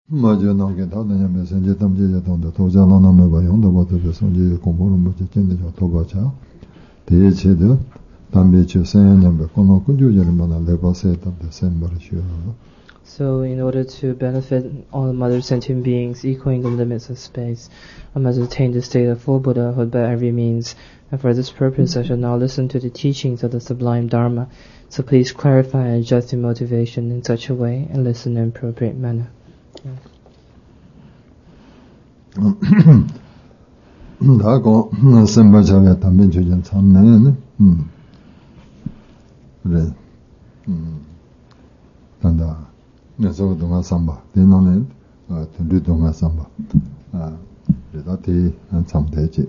맞아 나게 다다냐면 이제 담제자 돈도 도자나 남에 봐 용도 버도 성지 공부를 못 했는데 저 도바자 대체도 담배 주세요냐면 코노 kunjuje를 만나 레바세 담배 셈버시요. So, in order to benefit all the mother sentient beings echoing in the midst of space, I must attain the state of full Buddhahood by every means. And for this purpose, I shall now listen to the teachings of the sublime Dharma. So please clarify and adjust your motivation in such a way and listen in appropriate manner. 다고 셈버자에 담배 주전 참내는 그래 단다 내서 동안 삼바 대나는 둘이 동안 삼바 그래다티 참되지.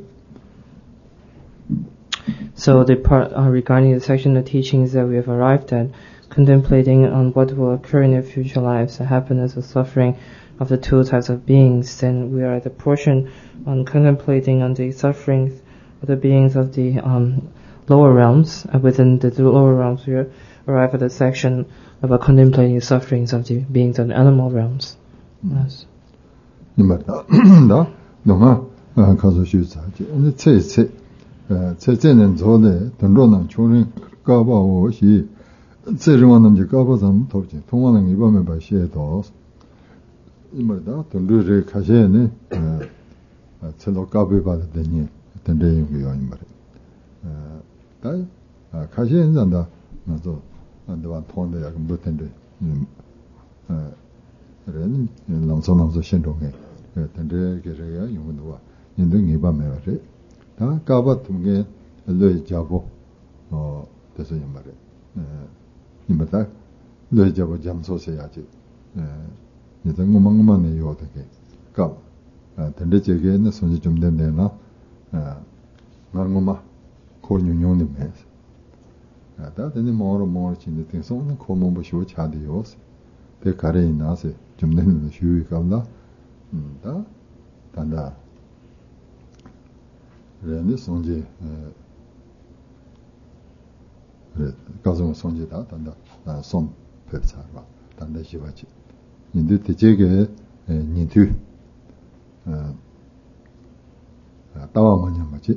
So the part regarding the section of teachings that we have arrived at, contemplating on what will occur in their future lives, the happiness or suffering of the two types of beings, then we are at the portion on contemplating on the sufferings of the beings of the lower realms. Within the lower realms, we arrive at the section about contemplating the sufferings of the beings of the animal realms. Yes. 너가 가서 쉬자지. 근데 제제는 전에 돈로는 초는 까봐오시 제르만은 이제 까봐서 덥지. 통화는 이번에 봐시에도 이말다 돈르를 가셔야네. 제로 까비 받았더니 된대 용이요 이말. 다 가셔야 된다. 나도 안도와 통한데 약간 못 된대. 그래는 남선남서 신동에 된대 게래야 용도와 인등이 밤에 와래. 다 까봤던 를 잡고 됐어요 말에. 이마다 를 잡고 잠소세야지. 이제 뭐만만해 요 어떻게. 까 된대 제게는 손이 좀 된대나. 나고마 고윤용님 해. 다 되는 뭐로 진짜 된서는 고문 보시고 차대요. 대 가래 나서 좀 되는 쉬위 감다. 다 단다. 그래는 손지 그래 가서 손지다 단다 손 펼쳐봐 단다 시바지 인데 대제게 니투 따와만냐 맞지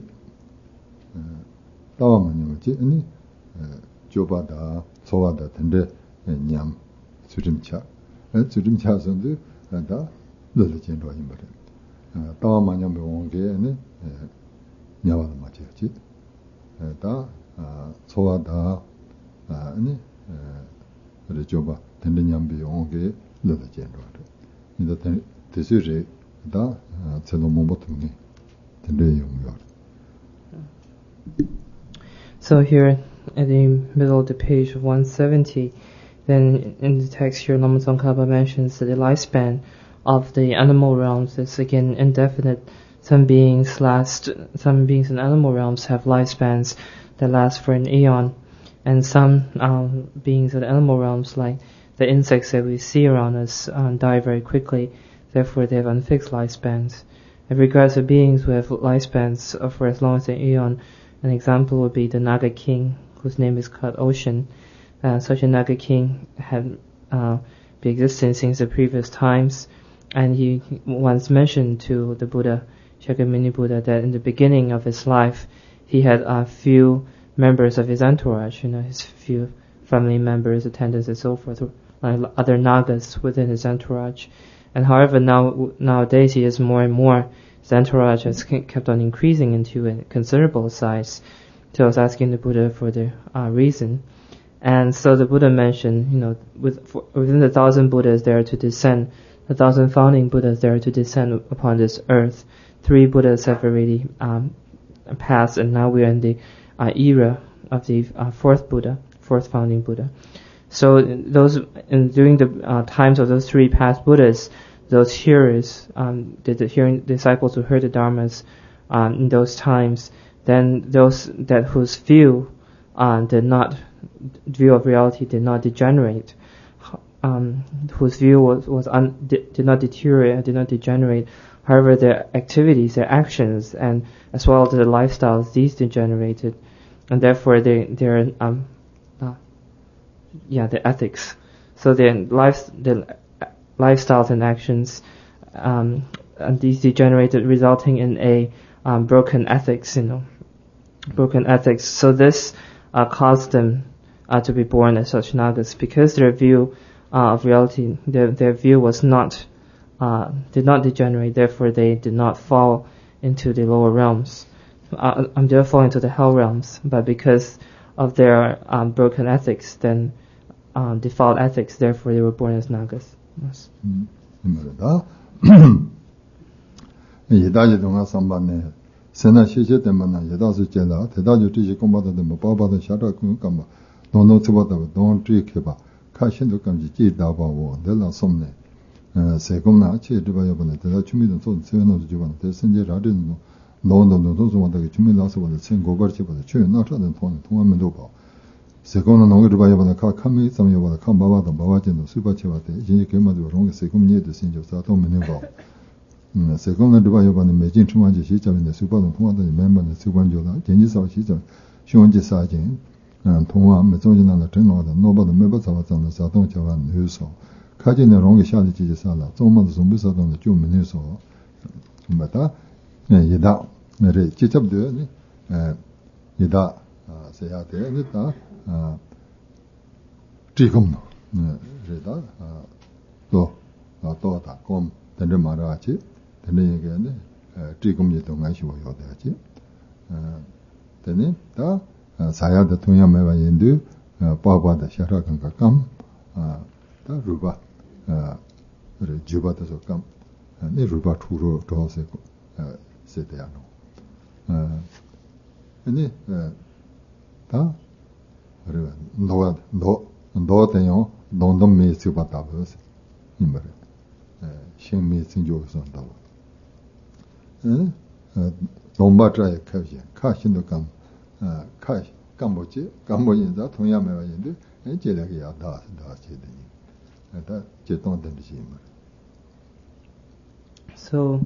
아니 조바다 소와다 된데 냠 주림차 주림차선도 다 늘어진다 이 말이야 따와만냐 배운게는 냐와도 맞지 다 소와다 아니 그래 줘봐 된데 냠비 온게 늘어진다 이제 대수리 다 제노 못했네 된데 용요. So here at the middle of the page of 170, then in the text here, Lama Tsongkhapa mentions that the lifespan of the animal realms is again indefinite. Some beings in animal realms have lifespans that last for an eon, and some beings in animal realms, like the insects that we see around us, die very quickly. Therefore, they have unfixed lifespans. In regards to beings who have lifespans for as long as an eon, an example would be the Naga king, whose name is called Ocean. Such a Naga king had been existing since the previous times, and he once mentioned to the Buddha, Shakyamuni Buddha, that in the beginning of his life, he had a few members of his entourage, his few family members, attendants, and so forth, like other Nagas within his entourage. And however, nowadays he has more and more. His entourage has kept on increasing into a considerable size. So I was asking the Buddha for the reason. And so the Buddha mentioned, within the 1,000 Buddhas there to descend, the 1,000 founding Buddhas there to descend upon this earth, 3 Buddhas have already passed, and now we are in the era of the 4th Buddha, 4th founding Buddha. So during the times of those 3 past Buddhas, those hearers, the hearing disciples who heard the Dharmas in those times, then those whose view of reality did not degenerate, whose view did not deteriorate, did not degenerate. However, their activities, their actions, and as well as their lifestyles, these degenerated, and therefore their ethics. So their lifestyles and actions, and these degenerated, resulting in a broken ethics, broken ethics. So this caused them to be born as such Nagas, because their view of reality, their view was did not degenerate. Therefore, they did not fall into the lower realms. They did fall into the hell realms, but because of their broken ethics, then default ethics, therefore they were born as Nagas. Yes. 예다지 동아 삼반네 세나 시제 때문에 예다스 제라 대다주 지지 공부하다 뭐 바바다 샤라 그니까 노노 츠바다 돈 트릭해봐 카신도 감지 찌다바고 내가 som네 세금나 치르바여 보네 대다 주민도 돈 세워놓도 주반 대선제 라든 노노노도 좀한다게 주민 나서 보네 생고거치 보네 주요 나타는 돈 통하면도 봐 세금나 노르바여 보네 카카미 삼여 보네 칸바바도 바바진도 수바치바데 이제 개마도 롱게 세금니에도 신조 사도 메네 봐 세금나 두바여 보네 매진 충만지 시점인데 수바도 통하다니 멤버는 수관조다 gen지사 시점 시원지 사진 통화 매종진나나 정로다 노바도 매버사와잖아 사동 저반 뉴스 카진의 롱게 샤리 지지사라 좀만 좀 비싸던 좀 메네서 맞다 예다 네 직접되네 예다 세야돼 니다 지금노 예다 또다 곰 된데 말아지 되는 얘기네 지금이 동안시고 요다지 되네 다 사야도 통야매와 인도 빠바다 샤라간가 다 루바 주바다서 감 네 루바 투로 도세고 세대야노 아니 다 그래 너대요 동동미 수바다버스 이말 신미 신조선다 동바자에 카지 카신도 감 카시 감보지 감보인자 통야매와 인도 제대로야 다 제대로 So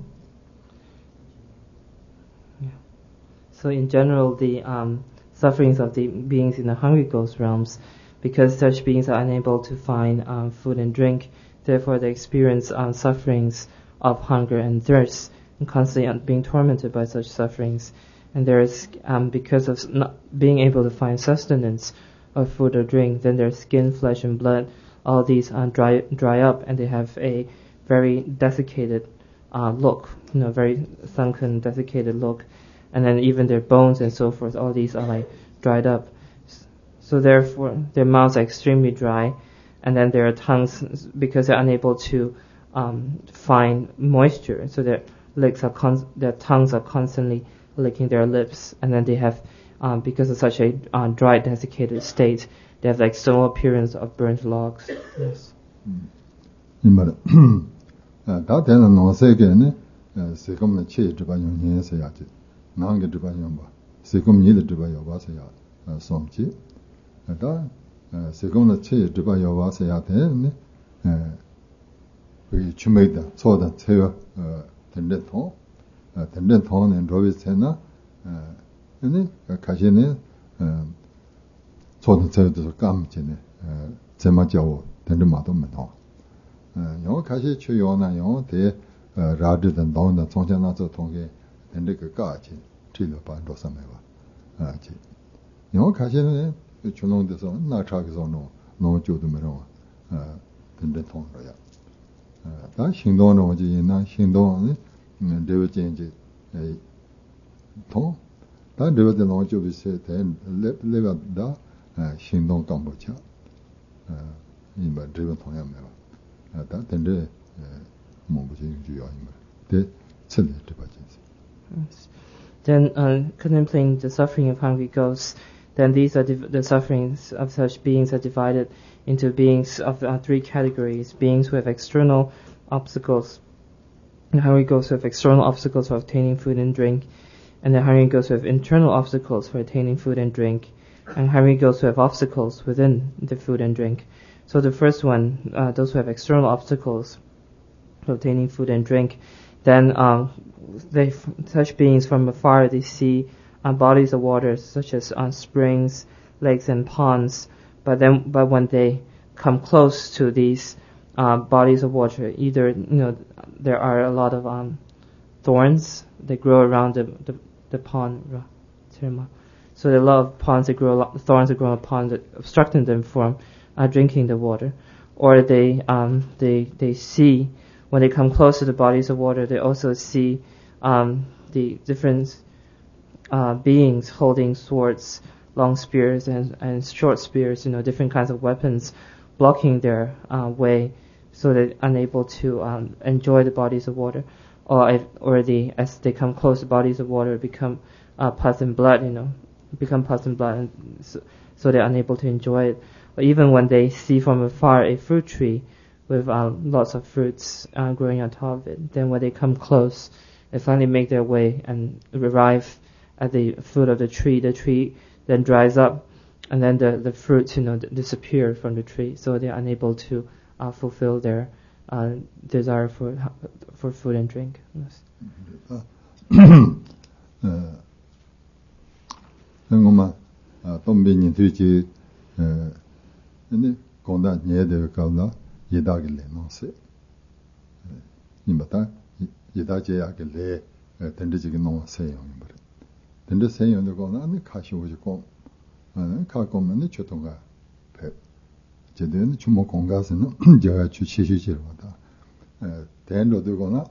in general, the sufferings of the beings in the hungry ghost realms, because such beings are unable to find food and drink, therefore they experience sufferings of hunger and thirst, and constantly being tormented by such sufferings. And there is, because of not being able to find sustenance of food or drink, then their skin, flesh, and blood, all these dry up, and they have a very desiccated look, very sunken, desiccated look, and then even their bones and so forth, all these are like dried up. So therefore, their mouths are extremely dry, and then their tongues, because they're unable to find moisture, so their tongues are constantly licking their lips, and then they have, because of such a dry, desiccated state, they have the external appearance of burnt logs. Yes. 이말 다 되는 노세게네 세금의 체에 들어가요 해야지 나한테 들어가요 봐 세금 니들 들어가요 봐서야 som지 다 세금의 체에 들어가요 봐서야 되네 그 주메다 소다 체요 된데 돈은 로비스나 아니 가시네 소다 체도 감지네 제마자오 된데 마도 못 영어 가시 주요나 영어 대 라드든 나온다 정전나서 통계 근데 그 까지 틀려 반도 삼해와 아지 영어 가시는 주농돼서 나차기서 노 조도 메로 근데 통로야 다 행동은 어디 나 행동은 대외진지 통다 대외된 노 조비세 된 레벨다 행동 감보차 이마 대외 통야 메로 Then contemplating the suffering of hungry ghosts, then these are the sufferings of such beings are divided into beings of three categories: beings who have external obstacles, the hungry ghosts who have external obstacles for obtaining food and drink, and the hungry ghosts who have internal obstacles for attaining food and drink, and hungry ghosts who have obstacles within the food and drink. So the first one, those who have external obstacles for obtaining food and drink, then such beings from afar, they see bodies of water such as springs, lakes, and ponds. But when they come close to these bodies of water. Either there are a lot of thorns that grow around the pond. So there are a lot of ponds that grow, thorns that grow on ponds that obstructing them from drinking the water. Or they see, when they come close to the bodies of water, they also see the different beings holding swords, long spears and short spears, different kinds of weapons blocking their way, so they're unable to enjoy the bodies of water. As they come close to bodies of water, become pus and blood, become pus and blood, and so they're unable to enjoy it. Or even when they see from afar a fruit tree with lots of fruits growing on top of it, then when they come close, they finally make their way and arrive at the foot of the tree then dries up, and then the fruits disappear from the tree, so they're unable to fulfill their desire for food and drink. Yes. konda nyede kawla yedagi le nonse nimbata yedaje yake le tendiji no se yong bare tende se yong de kona ni kashi wuji ko ka ko mane chotonga pe 제대로 주모 공가서는 제가 주치시지로 왔다 대로도 거나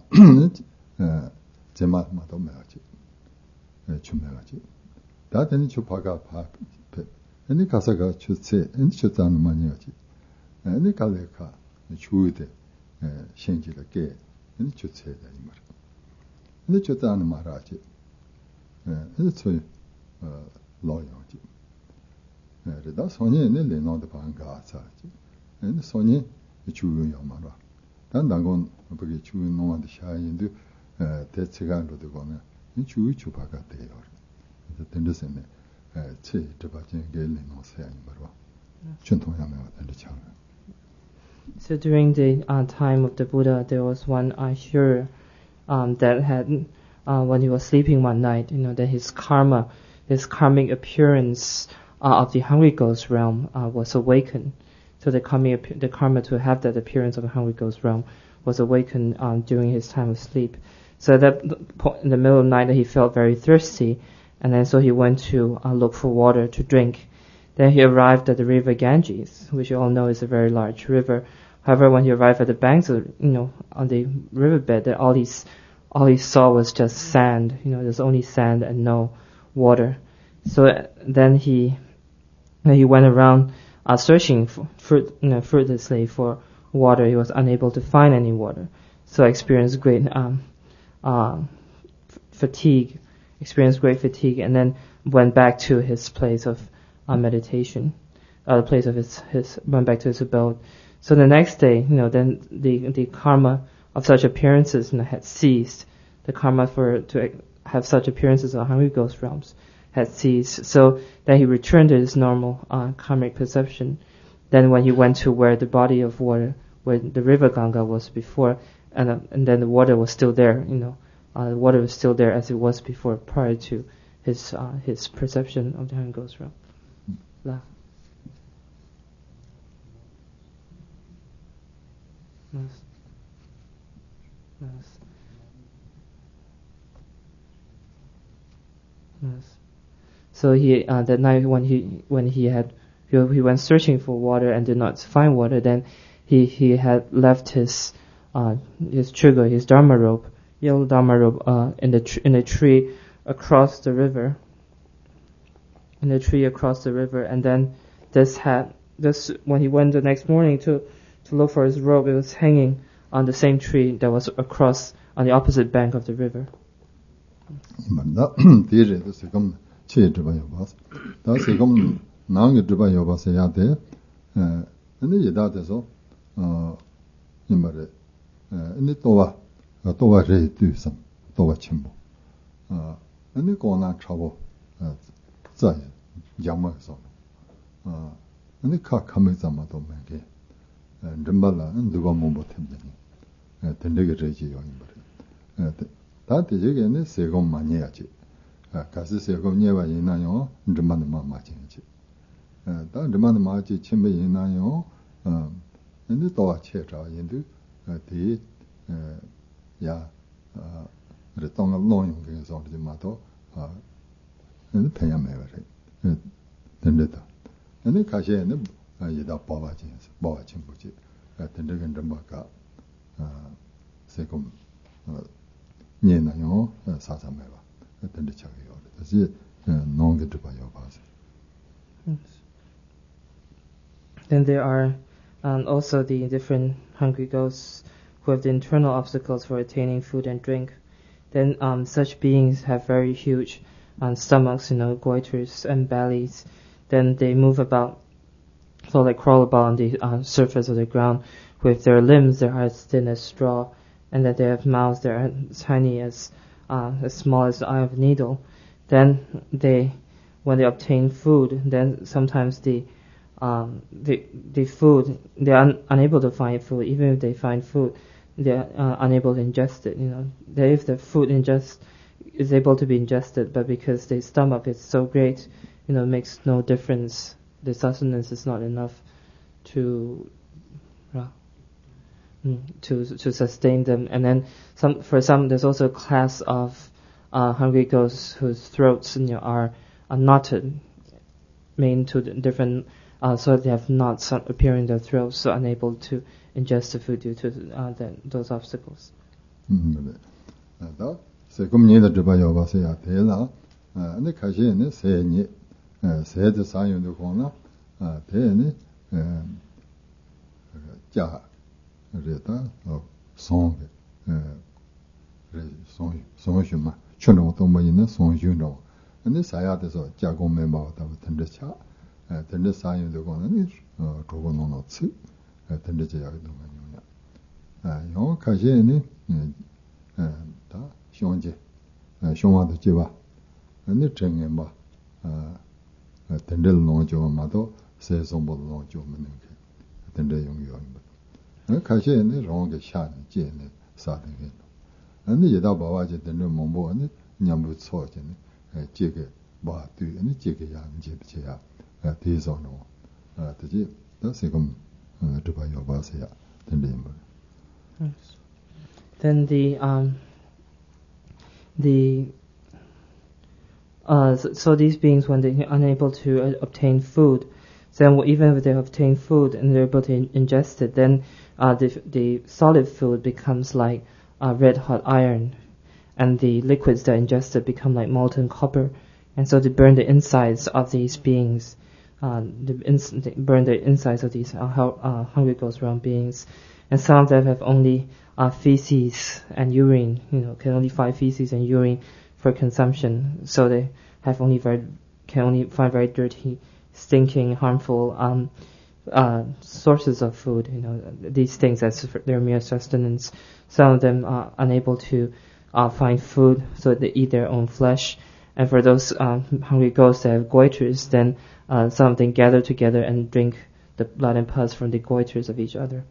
제마마도 매야지 주매야지 다들 주파가 봐 아니 가서가 주체 아니 주자는 많이야지 아니 가래가 주의대 신지를 아니 주체다 이 말 아니 주자는 말하지 아니 저 로요지 그래도 손이는 내놓도 반가사지 아니 손이 주요요 말아 단단건 그게 주요 노한테 샤인데 대체간으로 되거나 주의 주파가 돼요 그래서 된데서네 체 드바진 게는 노세야 말아 전통하면 된다 참. So during the time of the Buddha, there was one Ashura that had, when he was sleeping one night, that his karmic appearance of the hungry ghost realm was awakened. So the karma to have that appearance of the hungry ghost realm was awakened during his time of sleep. So that in the middle of the night, he felt very thirsty, and then so he went to look for water to drink. Then he arrived at the river Ganges, which you all know is a very large river. However, when he arrived at the banks of, on the riverbed, that all he saw was just sand. There's only sand and no water. So then he went around searching fruitlessly for water. He was unable to find any water. So experienced great fatigue, and then went back to his place of meditation, the place of went back to his abode. So the next day, then the karma of such appearances had ceased. The karma to have such appearances of hungry ghost realms had ceased. So then he returned to his normal karmic perception. Then when he went to where the body of water, where the river Ganga was before, and then the water was still there. The water was still there as it was before, prior to his perception of the hungry ghost realm. Yes. So he that night when he went searching for water and did not find water, then he had left his chugo, his dharma robe, yellow dharma robe, in a tree across the river. And then this when he went the next morning to look for his robe, it was hanging on the same tree that was across on the opposite bank of the river. 다들 얘기는 세금 많이 해야지. 가서 세금 내와 있나요? 좀만 마마지지. 다 좀만 마지 침배 있나요? 근데 또 체자 인도 대 야 레똥을 놓는 게 소리지 마도 근데 배야매 그래 된다 근데 가시에는 이다 봐봐지 봐봐진 거지 된다는 좀 뭐가 세금 년나요 사사매봐 된다 차게요 그래서 농게 좀 봐요 봐서 Then there are also the different hungry ghosts who have the internal obstacles for attaining food and drink. Then such beings have very huge stomachs, goiters and bellies. Then they move about, so they crawl about on the surface of the ground with their limbs. They are as thin as straw, and that they have mouths that are tiny as small as the eye of a needle. Then when they obtain food, then sometimes the food, they are unable to find food. Even if they find food, they are unable to ingest it. If the food is able to be ingested, but because the stomach is so great, it makes no difference. The sustenance is not enough to sustain them. And then for some, there's also a class of hungry ghosts whose throats are knotted, made to different. So they have knots appearing in their throats, so unable to ingest the food due to those obstacles. tende sayin de gona ni rogo no no tsu tende je ya do ma nya yo ka je ni da xiong je xiong de je ba ni zheng yan ba tende no jo ma do se song bo no jo ma ne ke tende yong yo ba ka je ni rong ge sha ni je ni sa de ge ni ye da ba wa je tende mong bo ni nyam bu cho je ni je ge ba du ni je ge ya ni je je ya Yes. Then so these beings, when they're unable to obtain food, then even if they obtain food and they're able to ingest it, then the solid food becomes like red hot iron, and the liquids that are ingested become like molten copper, and so they burn the insides of these beings. They burn the insides of these hungry ghost realm beings, and some of them have only feces and urine. Can only find feces and urine for consumption. So they have can only find very dirty, stinking, harmful sources of food. These things as their mere sustenance. Some of them are unable to find food, so they eat their own flesh. And for those hungry ghosts that have goiters, then some of them gather together and drink the blood and pus from the goiters of each other.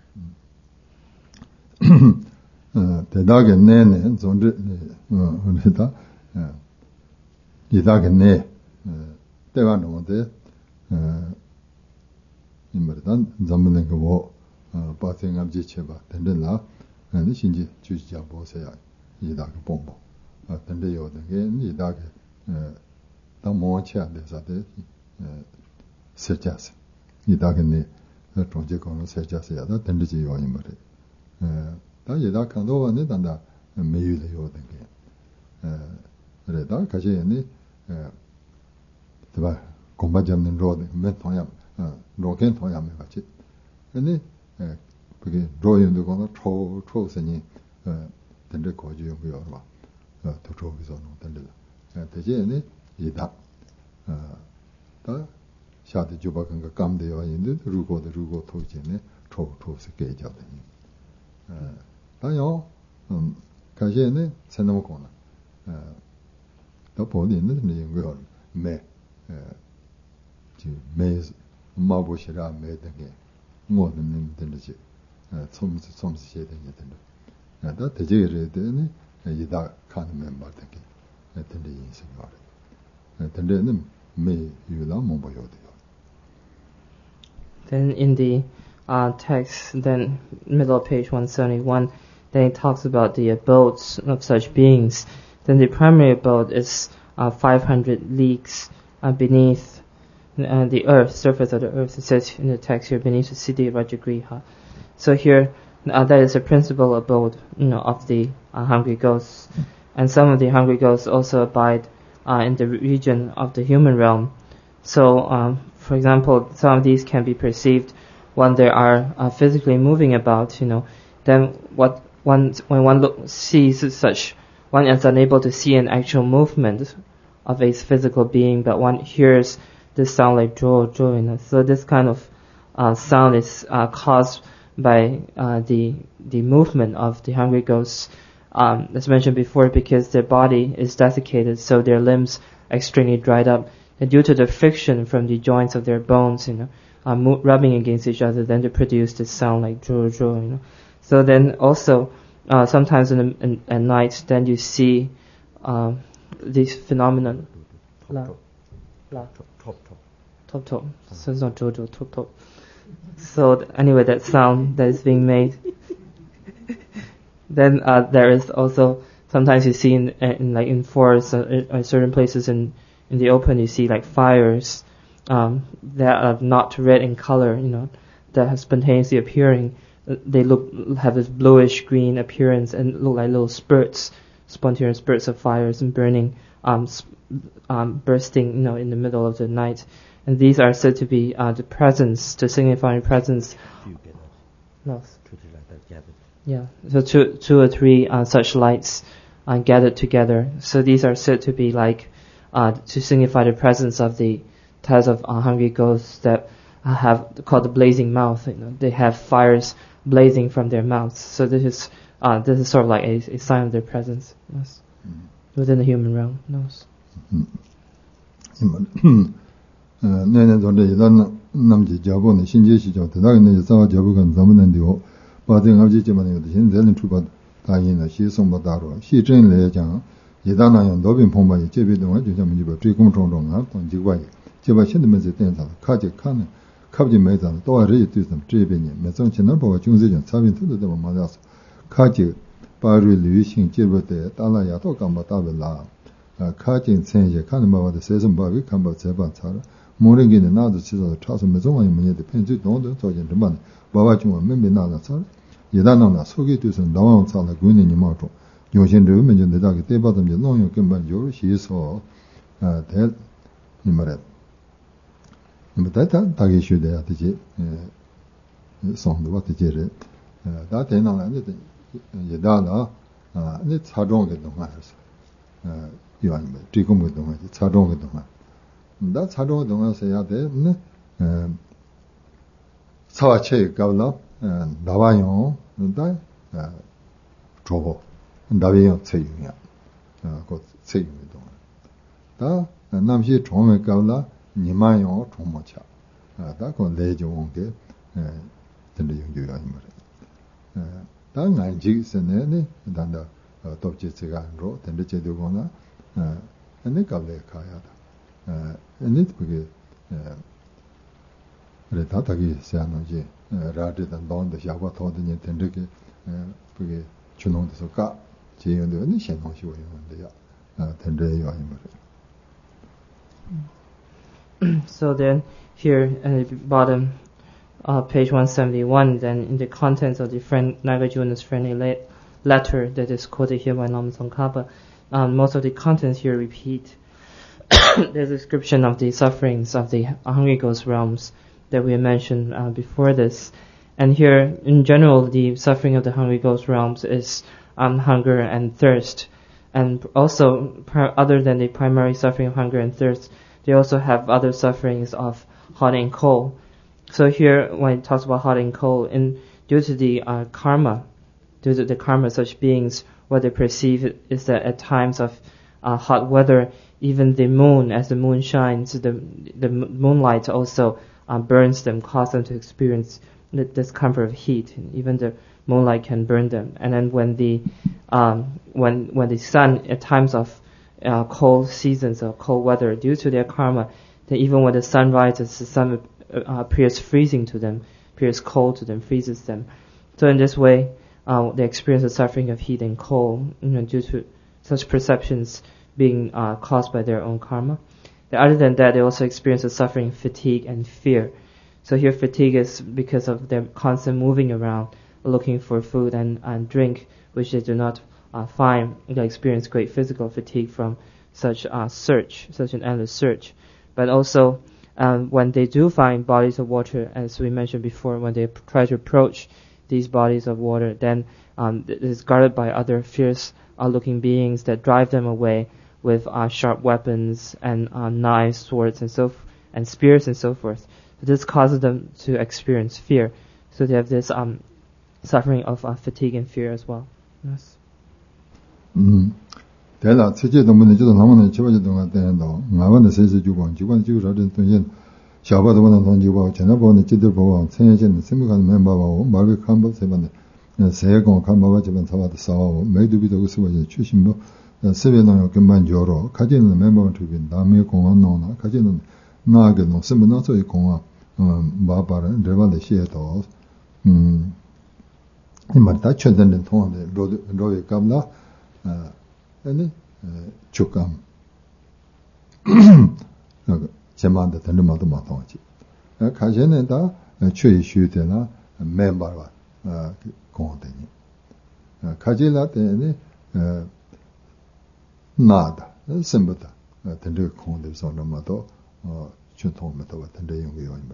Tende yo de ni da ke da mo cha de sa de se cha se ni da ke ne zhong jie gong se cha se ya da tende ji yo yin ma de da ye da kan do wa ne dan da me yu de yo de ke re da ka je ni de ba gong ba jam nen ro de men tong ya ro ken tong ya me ba chi ni 그게 ro yin de gong chou se ni tende ko ji yo yo ba 또 저기서 놓던데 대제네 이다 다 샤드 주바 건가 감대요 인데 루고 토지네 초세 개자데 다요 가제네 세노코나 또 보리는 이거 매 마보시라 매되게 뭐는 된지 솜스 시에 된다 다 대제를 되네 이다 카는 멤버 되게 된데 인생이 와래 된데는 매 유라 못 봐요. Then in the text, then middle of page 171, then it talks about the abodes of such beings. Then the primary abode is 500 leagues beneath the earth, surface of the earth. It says in the text here, beneath the city of Rajagriha. So here, that is a principal abode, of the hungry ghosts. And some of the hungry ghosts also abide in the region of the human realm. So, for example, some of these can be perceived when they are physically moving about. Then when one sees such, one is unable to see an actual movement of a physical being, but one hears this sound like jo. So this kind of sound is caused by the movement of the hungry ghosts, as mentioned before, because their body is desiccated, so their limbs are extremely dried up, and due to the friction from the joints of their bones, rubbing against each other, then they produce this sound like jo. So then also sometimes at night, then you see these phenomenon. Top. So it's not Jojo, top. So anyway, that sound that is being made. Then there is also sometimes you see in forests or certain places in the open, you see like fires that are not red in color, that have spontaneously appearing. They have this bluish green appearance and look like little spontaneous spurts of fires and burning, bursting, in the middle of the night. And these are said to be the presence, to signify presence. No. Yeah, so two or three such lights gathered together. So these are said to be like to signify the presence of the types of hungry ghosts that have called the blazing mouth. They have fires blazing from their mouths. So this is sort of like a sign of their presence, yes, within the human realm. Yes. 내내 전에 이런 남지 자본의 신제 시죠. 대단히 자와 자부가 zam는데요. 바등 아버지지만 이것도 현재는 출발 다이나 시송보다로 시전에 장 예단하여 노빈 봉바의 제비동을 주자면 이거追공정정아 동지과에 제가 신들면서 된다. 카지 칸은 갑지 매단 또 알이 뜻은 제비니 매성치는 보고 중세전 사빈들도 되면 맞아서 카지 바르 류신 제버때 달라야 또 감바 따벨라 카진 센제 칸은 바와도 세선 바비 감바 제반 차라 모르기는 나도 지서 차서 매정하니 문제도 편지 동도 저진 좀 바바 좀 맨맨 나나서 예단나나 속에 뒤서 나왕 차라 군인이 마도 요신들 문제 내다게 대받음제 농용 금반 요로 시서 대 이말에 이마다 다게 쉬어야 되지 성도 되지를 다 되나는 예다나 네 차종의 동안에서 이완 지금의 동안 차종의 동안 다 차종의 동안에서 해야 돼. 사와체 가블라 나와요. 다 저거 나와요 체육이야. 그 체육의 동안 다 남시 종의 가블라 니마요 종모차 다그 내종게 된다 용도야 이 말이야. 다 난지선에 단다 dobjitsiganro tende chedugona ene kable kayada ene pge re tatagi seanoji rade dan donde yagwa todini tende ke pge chunongde soka jeyonde ne shenongshi woyonde ya tende yo imare. So then here at the bottom page 171, then in the contents of the Nagarjuna's friendly letter that is quoted here by Lama Tsongkhapa, most of the contents here repeat the description of the sufferings of the hungry ghost realms that we mentioned before this. And here, in general, the suffering of the hungry ghost realms is hunger and thirst. And also, other than the primary suffering of hunger and thirst, they also have other sufferings of hot and cold. So here, when it talks about hot and cold, due to the karma of such beings, what they perceive is that at times of hot weather, even the moon, as the moon shines, the moonlight also burns them, causes them to experience the discomfort of heat. Even the moonlight can burn them. And then when the sun, at times of cold seasons or cold weather, due to their karma, then even when the sun rises, the sun appears freezing to them appears cold to them, freezes them. So in this way, they experience the suffering of heat and cold, due to such perceptions being caused by their own karma. Other than that, they also experience the suffering of fatigue and fear. So here fatigue is because of their constant moving around, looking for food and drink, which they do not find. They experience great physical fatigue from such an endless search. But also, when they do find bodies of water, as we mentioned before, when they try to approach these bodies of water, then it is guarded by other fierce-looking beings that drive them away with sharp weapons and knives, swords, and spears and so forth. So this causes them to experience fear. So they have this suffering of fatigue and fear as well. Yes. 대라 세계도 문에 저도 남은 지워져 동안 때도 나와는 세세 주고 지관 지우라든 돈인 샤바도 보는 돈 주고 전화번호 지도 보고 생애전 생각하는 멤버하고 말을 한번 세번에 세고 간마와 집은 사와도 싸워 매두비도 그스워지 출신부 세배는 금방 줘로 가지는 멤버를 주긴 남의 공원 나오나 가지는 나게 놓 쓰면 저희 공원 마바는 레반데 시에도 이만 다 쳐드는 통한데 로에 감나 아니 축감 제만데 되는 말도 많다지 가전에 다 최이 쉬되나 멤버가 공원되니 가질라 때는 나다 sembuta tende konde sona mato chunto mato tende yongi yongi.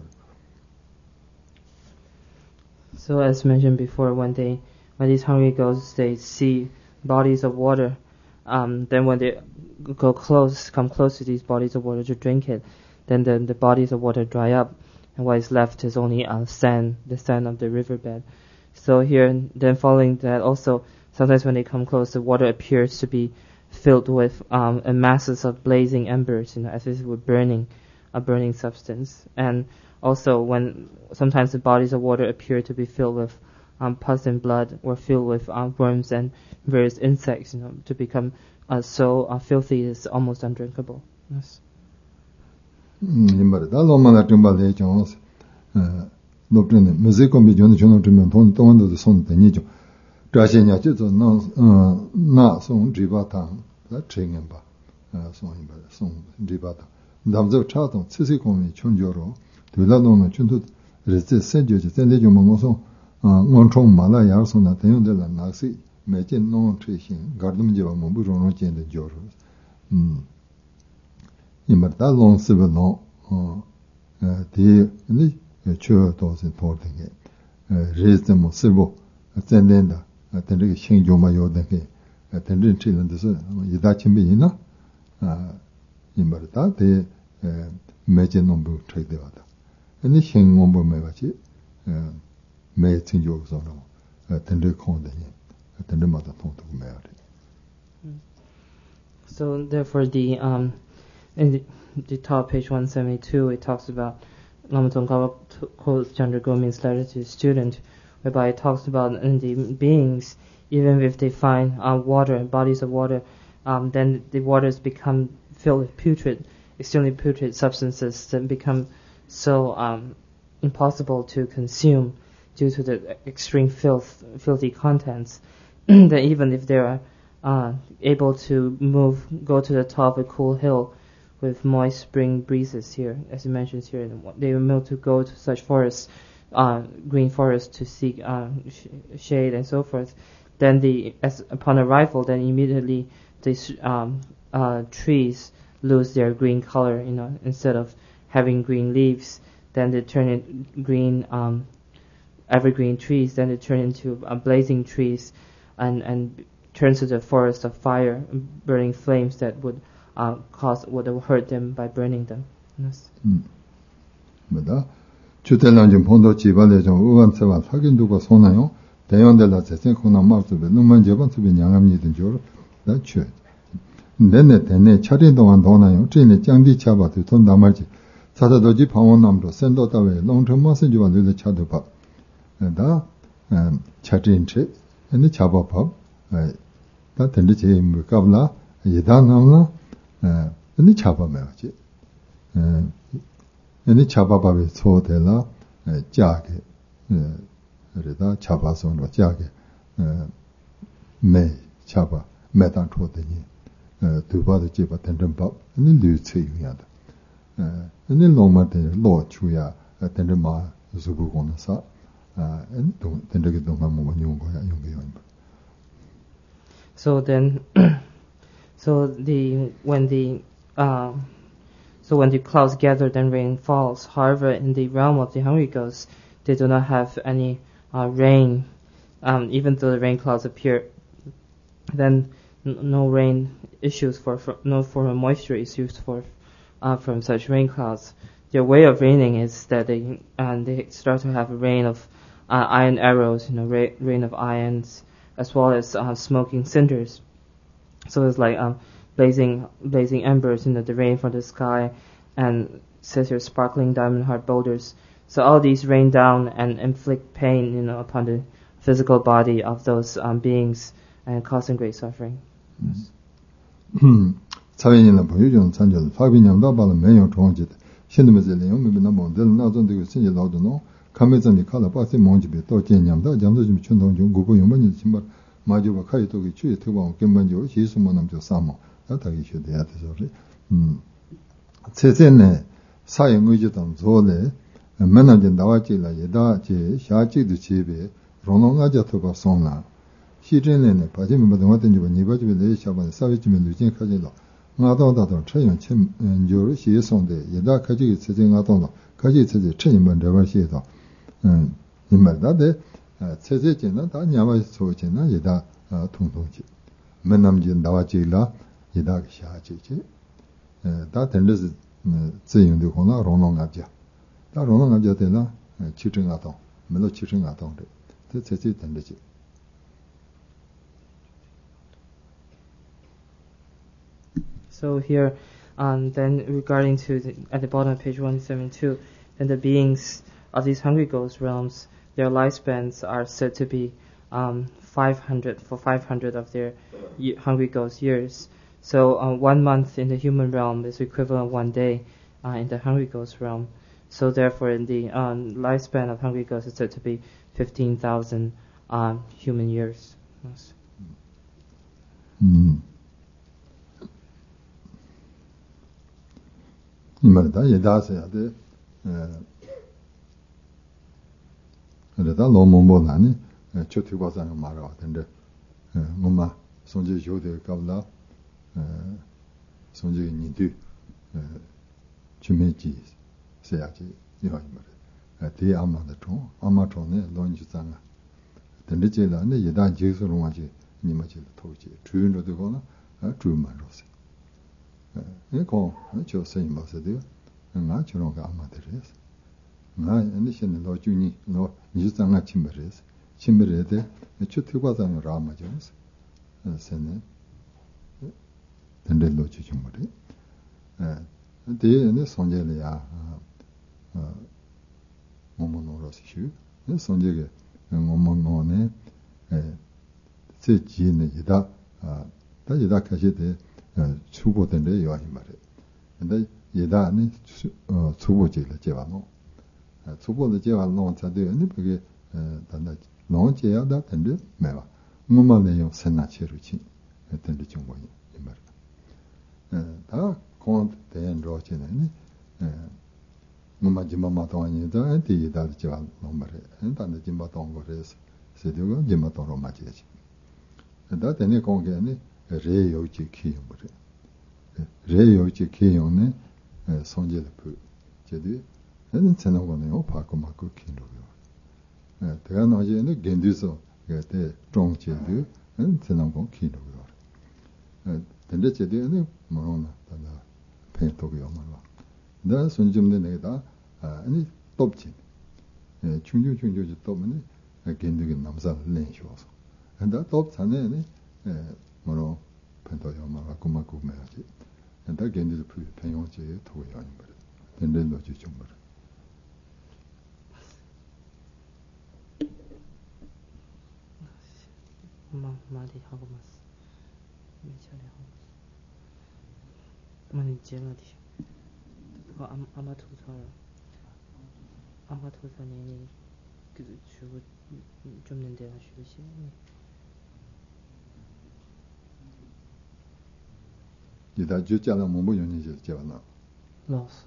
So as mentioned before, when these hungry ghosts they see bodies of water, then when they come close to these bodies of water to drink it, then the bodies of water dry up, and what is left is only sand, the sand of the riverbed. So here, then following that also, sometimes when they come close, the water appears to be filled with masses of blazing embers, as if it were a burning substance. And also when sometimes the bodies of water appear to be filled with pus and blood, or filled with worms and various insects, to become so filthy it's almost undrinkable. Yes. 이말다 로마나 좀발에 좀 높은 무지kom비 전에 전에 좀 돈도 손 되니죠. 자신이 저도 나송 리바타 라 송인바 송 리바타 남저 차도 치시kom이 촌조로 되라노는 촌도 레제 센조지 센데 좀 먹어서 원총 말아 야소나 대용들라 나시 매진 노 트리신 가르듬지와 몸부로는 젠데 조로 이말다 롱스베노 디 추어도스 토르게 레즈모 스보 젠덴다 tenri shin joma yo de ke tenri chilen de se yida chimbe ina imbarta de meje nombu trade de wada ani shin nombu me ba chi me chin jo so no tenri khon de tenri ma da thong tu me ya. So therefore in the top page 172 it talks about Lama Tsongkhapa quotes Chandra Gomin's letter to his student, whereby it talks about the beings, even if they find bodies of water, then the waters become filled with extremely putrid substances that become so impossible to consume due to the extreme filthy contents, that even if they are able to go to the top of a cool hill with moist spring breezes here, as it mentions here, they were able to go to such forests, green forest, to seek shade and so forth. Then upon arrival, then immediately these trees lose their green color. Instead of having green leaves, then they turn into green evergreen trees. Then they turn into blazing trees, and turn to the forest of fire, burning flames that would hurt them by burning them. Yes. 주텔랑 좀 본도 지발에 좀 의원세와 확인두고 소나요. 대연들라 재생코나 마스베 눈만 제번스베 양암니든 줄 나취. 내내 대내 차린 동안 도나요. 진이 장디 차바도 돈 남을지. 사다도지 방원남도 센도다웨 롱term 마스지와 늘 차도 봐. 다 차진체 근데 차바법 다 된데 제 뭐가블라 예단나나 근데 차바매지. 근데 차바밥에 소대라 자게 rida chaba sonro jage me chaba medan chodeni duba de jiba tendren ba ni lu ce yada ni loma de lo chuya tendren ma zubu gona sa en tendren ge dong ma mo nyong go ya yong ge yong. So then when the clouds gather, then rain falls. However, in the realm of the hungry ghosts, they do not have any rain. Even though the rain clouds appear, then no rain issues no form of moisture is used from such rain clouds. Their way of raining is that they start to have a rain of iron arrows, rain of irons, as well as smoking cinders. So it's like blazing embers, the rain from the sky, and says here sparkling diamond hard boulders. So all these rain down and inflict pain, upon the physical body of those beings and causing great suffering. 사회인은 보여주는 산절 사비념도 발은 매년 총지다. 신도면서 용미나 뭔들 나존되고 신이 나도노 감매전이 칼라 빠세 뭔지비 또 제념도 잠도 좀 춘동 좀 고고 용만이 정말 마주가 카이토기 추에 특방 견반지로 시스모 남죠 사모 나타기 쉬어야 돼서 세세네 사용 의지던 조래 맨나진 나와지라 예다 제 샤지도 집에 로농아자토가 송나 시전에는 바지면 뭐든 어떤지 뭐 니바지에 내 샤반 사회지면 누진 가지로 나도다도 처연 침 요르 시송데 예다 가지기 세진 나도도 가지 세지 처연만 저버시도 이말다데 세세지는 다 냐마 소지나 예다 통통지 맨남지 나와지라 예다 샤지지 다 된듯이自由的话로농아자 다 로농아자 되나 치증아동 맨도 치증아동데 세세 된듯이. So here, then regarding at the bottom of page 172, then the beings of these hungry ghost realms, their lifespans are said to be 500 of their hungry ghost years. So 1 month in the human realm is equivalent of 1 day in the hungry ghost realm. So therefore, in the lifespan of hungry ghosts is said to be 15,000 human years. Yes. 이말다 예다서야 돼. 그래다 너무 뭐나니 초티과사는 말아 근데 엄마 손지 조대 갑라 손지 니도 주메지 세야지 이런 말. 대 아마도 좀 아마존에 론지상아. 근데 제가는 예다 제스로 와지 니마지 토지 주인도 되거나 주만로서. 이거 저 선생님 말씀대로 나 저런 거 아마 들으세요. 나 인디션은 로주니 너 니상아 침버레스. 침버레데 추트과자는 라마죠스. 선생 근데 로주 좀 말이. 근데 손제리야 모모노로시슈 손제게 모모노네 세지네 이다 다지다 가시데 추보된데 요하니 말에. 근데 예다는 추보지를 제와노. 추보를 제와노 자되는 그게 단다 농제야다 된데 매와. 뭐만해요 선나치르치. 된데 정보이 이 말. 다 콘텐츠 로치네. 뭐마지마마도 아니다. 엔티다 제와 nombre. 단데 짐바동 거래서 세대가 짐바동으로 맞이지. 다 되네 공개네 re yoji kiyon bari. Re yoji kiyon ne sonje de pu. Jadi, ene tsena wane yo pako mako kiyon yo. Tega naji ene gendu so, te zhong che du, ene tsena wane kiyon yo. Tende che de ene marona, tanda pen togo yo marwa. Da sonjum de ne da, ene top che. Chungju ji top ne, gendu ki namsa len shio so. Da top tsane ene, 뭐로 펜토요 마가 고마고 매야지. 근데 견디도 평용지에 도와야 하는 거래. 근데도 좀 말해. 엄마 말이 하고ます. 미쳐래 하고. 많이 지나디. 아마 도서. 아마 도서니 좀 된대요, 쉬시. 이다 주자나 뭐 연이지 제가나. Loss.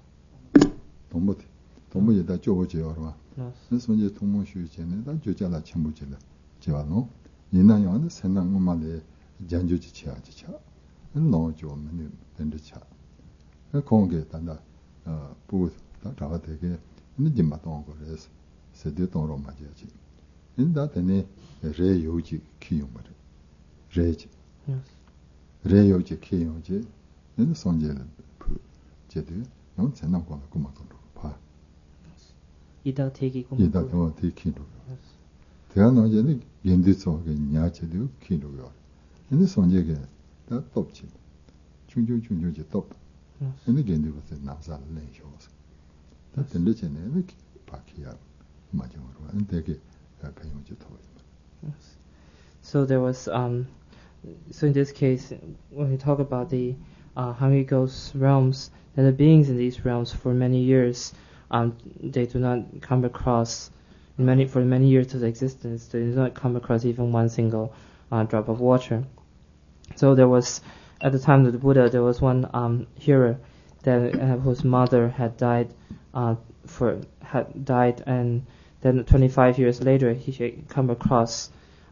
동무 이다 줘보지요, 봐. Loss. 그래서 이제 동무 쉬지네. 다 주자나 전부지라. 제가노. 이나요는 생각 엄마네 잔주지 치아지 차. 너무 좋으면 된다 차. 공개 단다. 부 다가 되게 이제 맞던 거래서 세대 동으로 맞아야지. 인다 되네 레 요지 키용 말이. 레지. 레 요지 키용지. 는 손제는 부 제대 너무 생각 거는 그만큼 봐. 이다 되기 고. 이다 더 되기로. 대안은 이제 연대서 냐체도 키로요. 근데 손제게 다 톱지. 중중중중지 톱. 근데 연대부터 나사를 내셔서. 다 된대잖아. 이렇게 바퀴야. 마지막으로 안 되게 배우지 더. So there was so in this case when we talk about the Hungry Ghost realms, that the beings in these realms for many years they do not come across for many years of existence they do not come across even one single drop of water. So there was at the time of the Buddha there was one hearer that whose mother had died and then 25 years later he should come across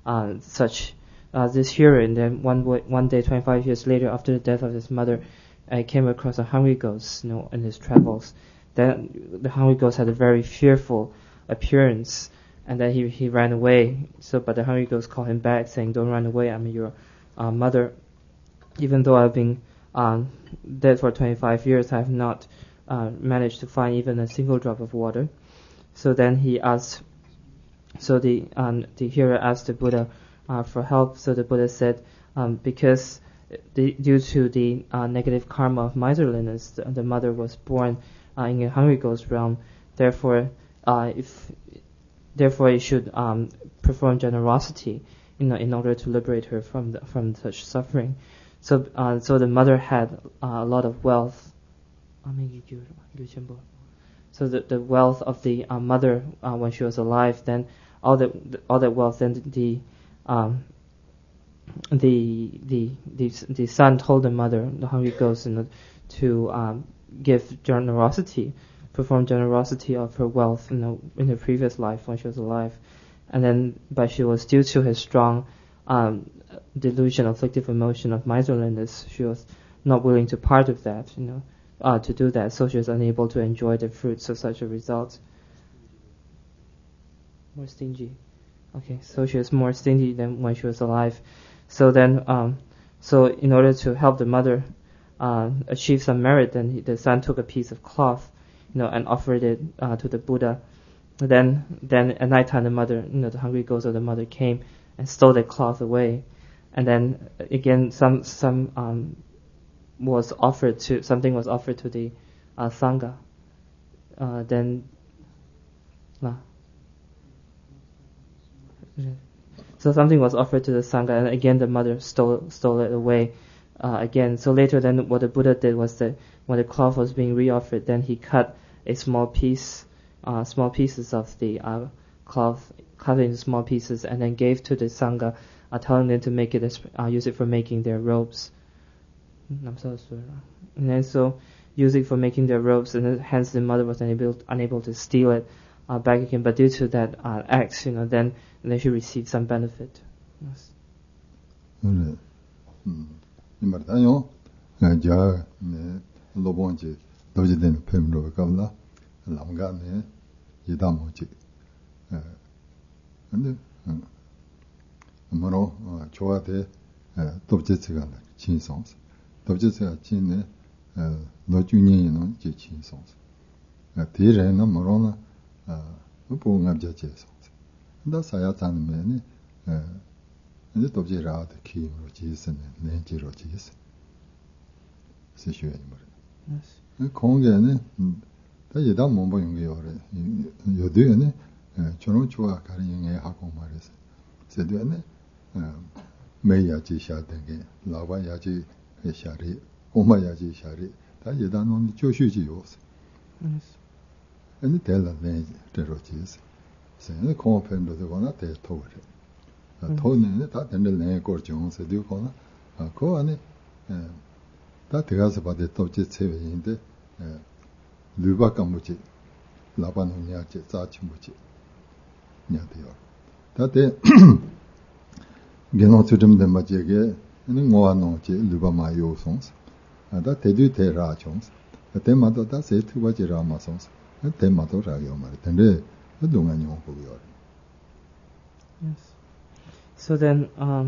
this hearer, and then one day 25 years later after the death of his mother came across a hungry ghost in his travels. Then the hungry ghost had a very fearful appearance, and then he ran away. But the hungry ghost called him back saying, "Don't run away, I'm your mother. Even though I've been dead for 25 years, I have not managed to find even a single drop of water." So then he asked, the hearer asked the Buddha for help. So the Buddha said, because due to the negative karma of miserliness, the mother was born in a hungry ghost realm. Therefore, you should perform generosity in order to liberate her from such suffering. So the mother had a lot of wealth. So the wealth of the mother when she was alive, then all that wealth, then the son told the mother, the hungry ghost, to give generosity, perform generosity of her wealth in her previous life when she was alive, but she was due to his strong delusion, afflictive emotion of miserliness, she was not willing to part with that, to do that, so she was unable to enjoy the fruits of such a result. More stingy. Okay, so she was more stingy than when she was alive. So then, so in order to help the mother achieve some merit, then the son took a piece of cloth, and offered it to the Buddha. Then at night time, the mother, the hungry ghost of the mother came and stole the cloth away. And then again, something was offered to the sangha. So something was offered to the sangha, and again the mother stole it away again. So later, then what the Buddha did was that when the cloth was being reoffered, then he cut a small pieces of the cloth, cut it into small pieces, and then gave to the sangha, telling them to make it use it for making their robes. And then so use it for making their robes, and then, hence the mother was unable to steal it back again. But due to that act, then she received some benefit. Yes. 이말다요. 자, 로본지 도지된 뱀로 가나 남가네 이다모지. 근데 뭐로 좋아대 dob제체가 진성스. dob제체가 진네 노중년이는 제 진성스. 대래는 뭐로나 보응합자제서. 나 사야탄면이 이제 dob제라도 키로 지스네 내지로 지스. 세슈에 말이야. 공개는 다 예다 못 보는 게 요래. 요도에네 저는 좋아 가리에 하고 말해서. 세도에네 매야지 샤den게 라바야지 샤리 오마야지 샤리 다 예다 놈이 조슈지 요스. 근데 될라네 저러지스. 세네 콤펜도 되거나 대 토를 토는 다 된들 내 거죠. 세디거나 그 안에 다 들어가서 봐도 또지 체외인데 르바가 뭐지 라바는 야지 자치 뭐지 냐대요. 다때 게노츠름 된 맞지게 는 뭐하노지 르바마 요송스 다 대두 대라 종스 때마다 다 세트바지라 마송스 때마다 라요 말 텐데 그동안 용 보고요. Yes. So then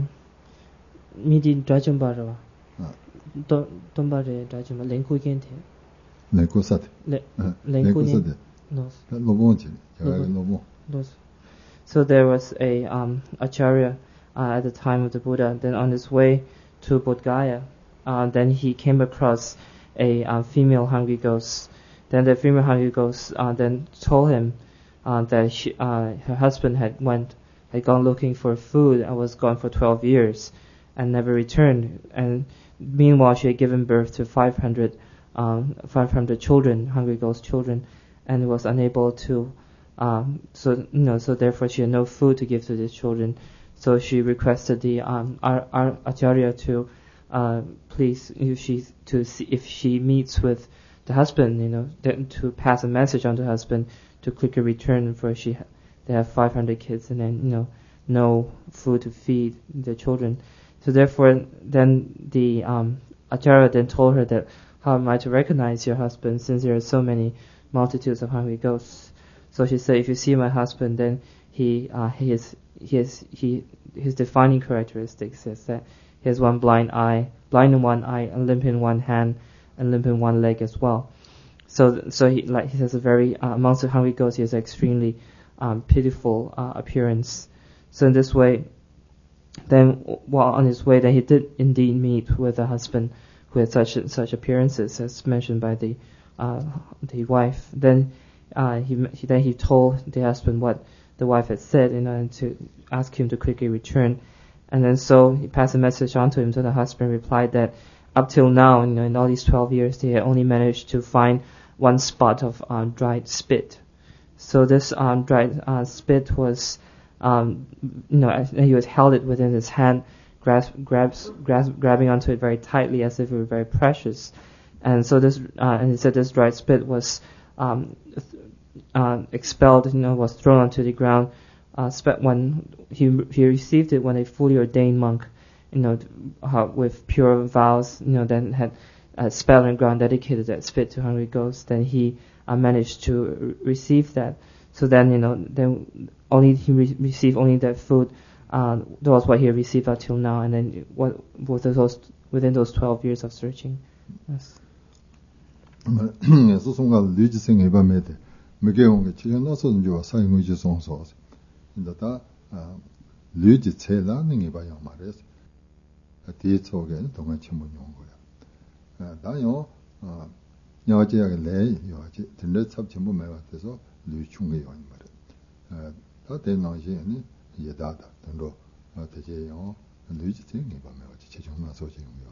midi dajumbarwa Tombare dajuma lenku gente lenku sat lenku sat lobonji lobo. So there was a acharya at the time of the Buddha. Then on his way to Bodh Gaya, then he came across a female hungry ghost. Then the female hungry ghost then told him that her husband had gone looking for food and was gone for 12 years and never returned. And meanwhile, she had given birth to 500 children, hungry ghost children, and was unable to. So therefore, she had no food to give to these children. So she requested the acharya to please, if she meets with the husband, then to pass a message on to the husband to quickly return, for they have 500 kids and then no food to feed the children. So therefore, then the acharya then told her that, how am I to recognize your husband since there are so many multitudes of hungry ghosts? So she said, if you see my husband, then his defining characteristics is that he has one blind in one eye, and limp in one hand, and limp in one leg as well. So he has a very amongst the hungry ghosts, he has an extremely pitiful appearance. So in this way, then while on his way, then he did indeed meet with a husband who had such appearances, as mentioned by the wife. Then he told the husband what the wife had said, and to ask him to quickly return. And then so he passed a message on to him. So the husband replied that up till now, in all these 12 years, they had only managed to find one spot of dried spit. So this dried spit was, he was held it within his hand, grabbing onto it very tightly as if it were very precious. And so this, and he said this dried spit was expelled, was thrown onto the ground. When he received it when a fully ordained monk, with pure vows, then had spelled on the ground, dedicated that spit to hungry ghosts. Then he managed to receive that. So then, then only he received only that food. That was what he received until now. And then within those 12 years of searching. Yes. 류지 체라는 게 봐요 말이에요. 뒤에 속에 동안 친분이 온 거야. 나요 여지하게 내 여지 근데 참 전부 매워서 류충의 요인 말이에요. 다 대나시에는 예다다 등로 대제요 류지 체가 매워지 최종나 소식이요.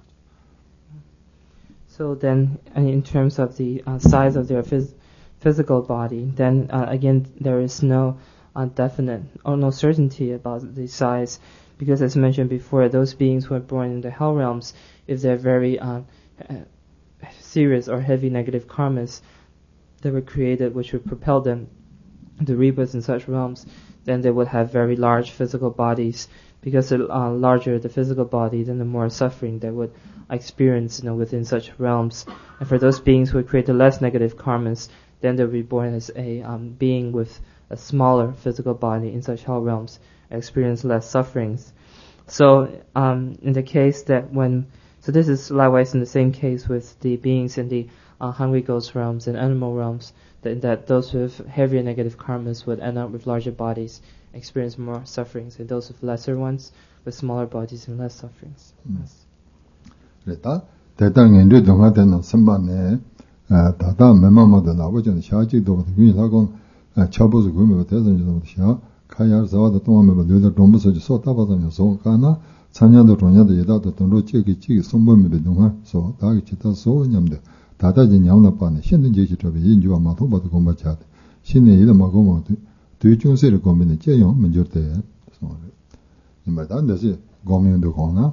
So then, in terms of the size of their physical body, then again there is no definite or no certainty about the size, because as mentioned before, those beings who are born in the hell realms, if they're very serious or heavy negative karmas that were created which would propel them to rebirth in such realms, then they would have very large physical bodies, because the larger the physical body, then the more suffering they would experience within such realms. And for those beings who would create the less negative karmas, then they'll be born as a being with a smaller physical body in such hell realms, experience less sufferings. So in the case that so this is likewise in the same case with the beings in the hungry ghost realms and animal realms, that those with heavier negative karmas would end up with larger bodies, experience more sufferings, and those with lesser ones with smaller bodies and less sufferings. Yes. 그랬다 대당연히 동화되는 선반에 다다 매마마도 나오죠. 샤지도 위하고 처보스 구매가 대선지도 샤 카야르사와도 동화매가 뇌도 dom부서지 소다바다냐 소가나 찬야도 돈야도 예다도 돈로 찌기 송범미도 동화소 다기 치다 소냠데 다다지 냠나빠네 신든 제시트비 인주와 마토바도 공부자데 신의 이름 마고모 두중세를 고민에 제용 문제대 소리 이마다 내지 고민도 거나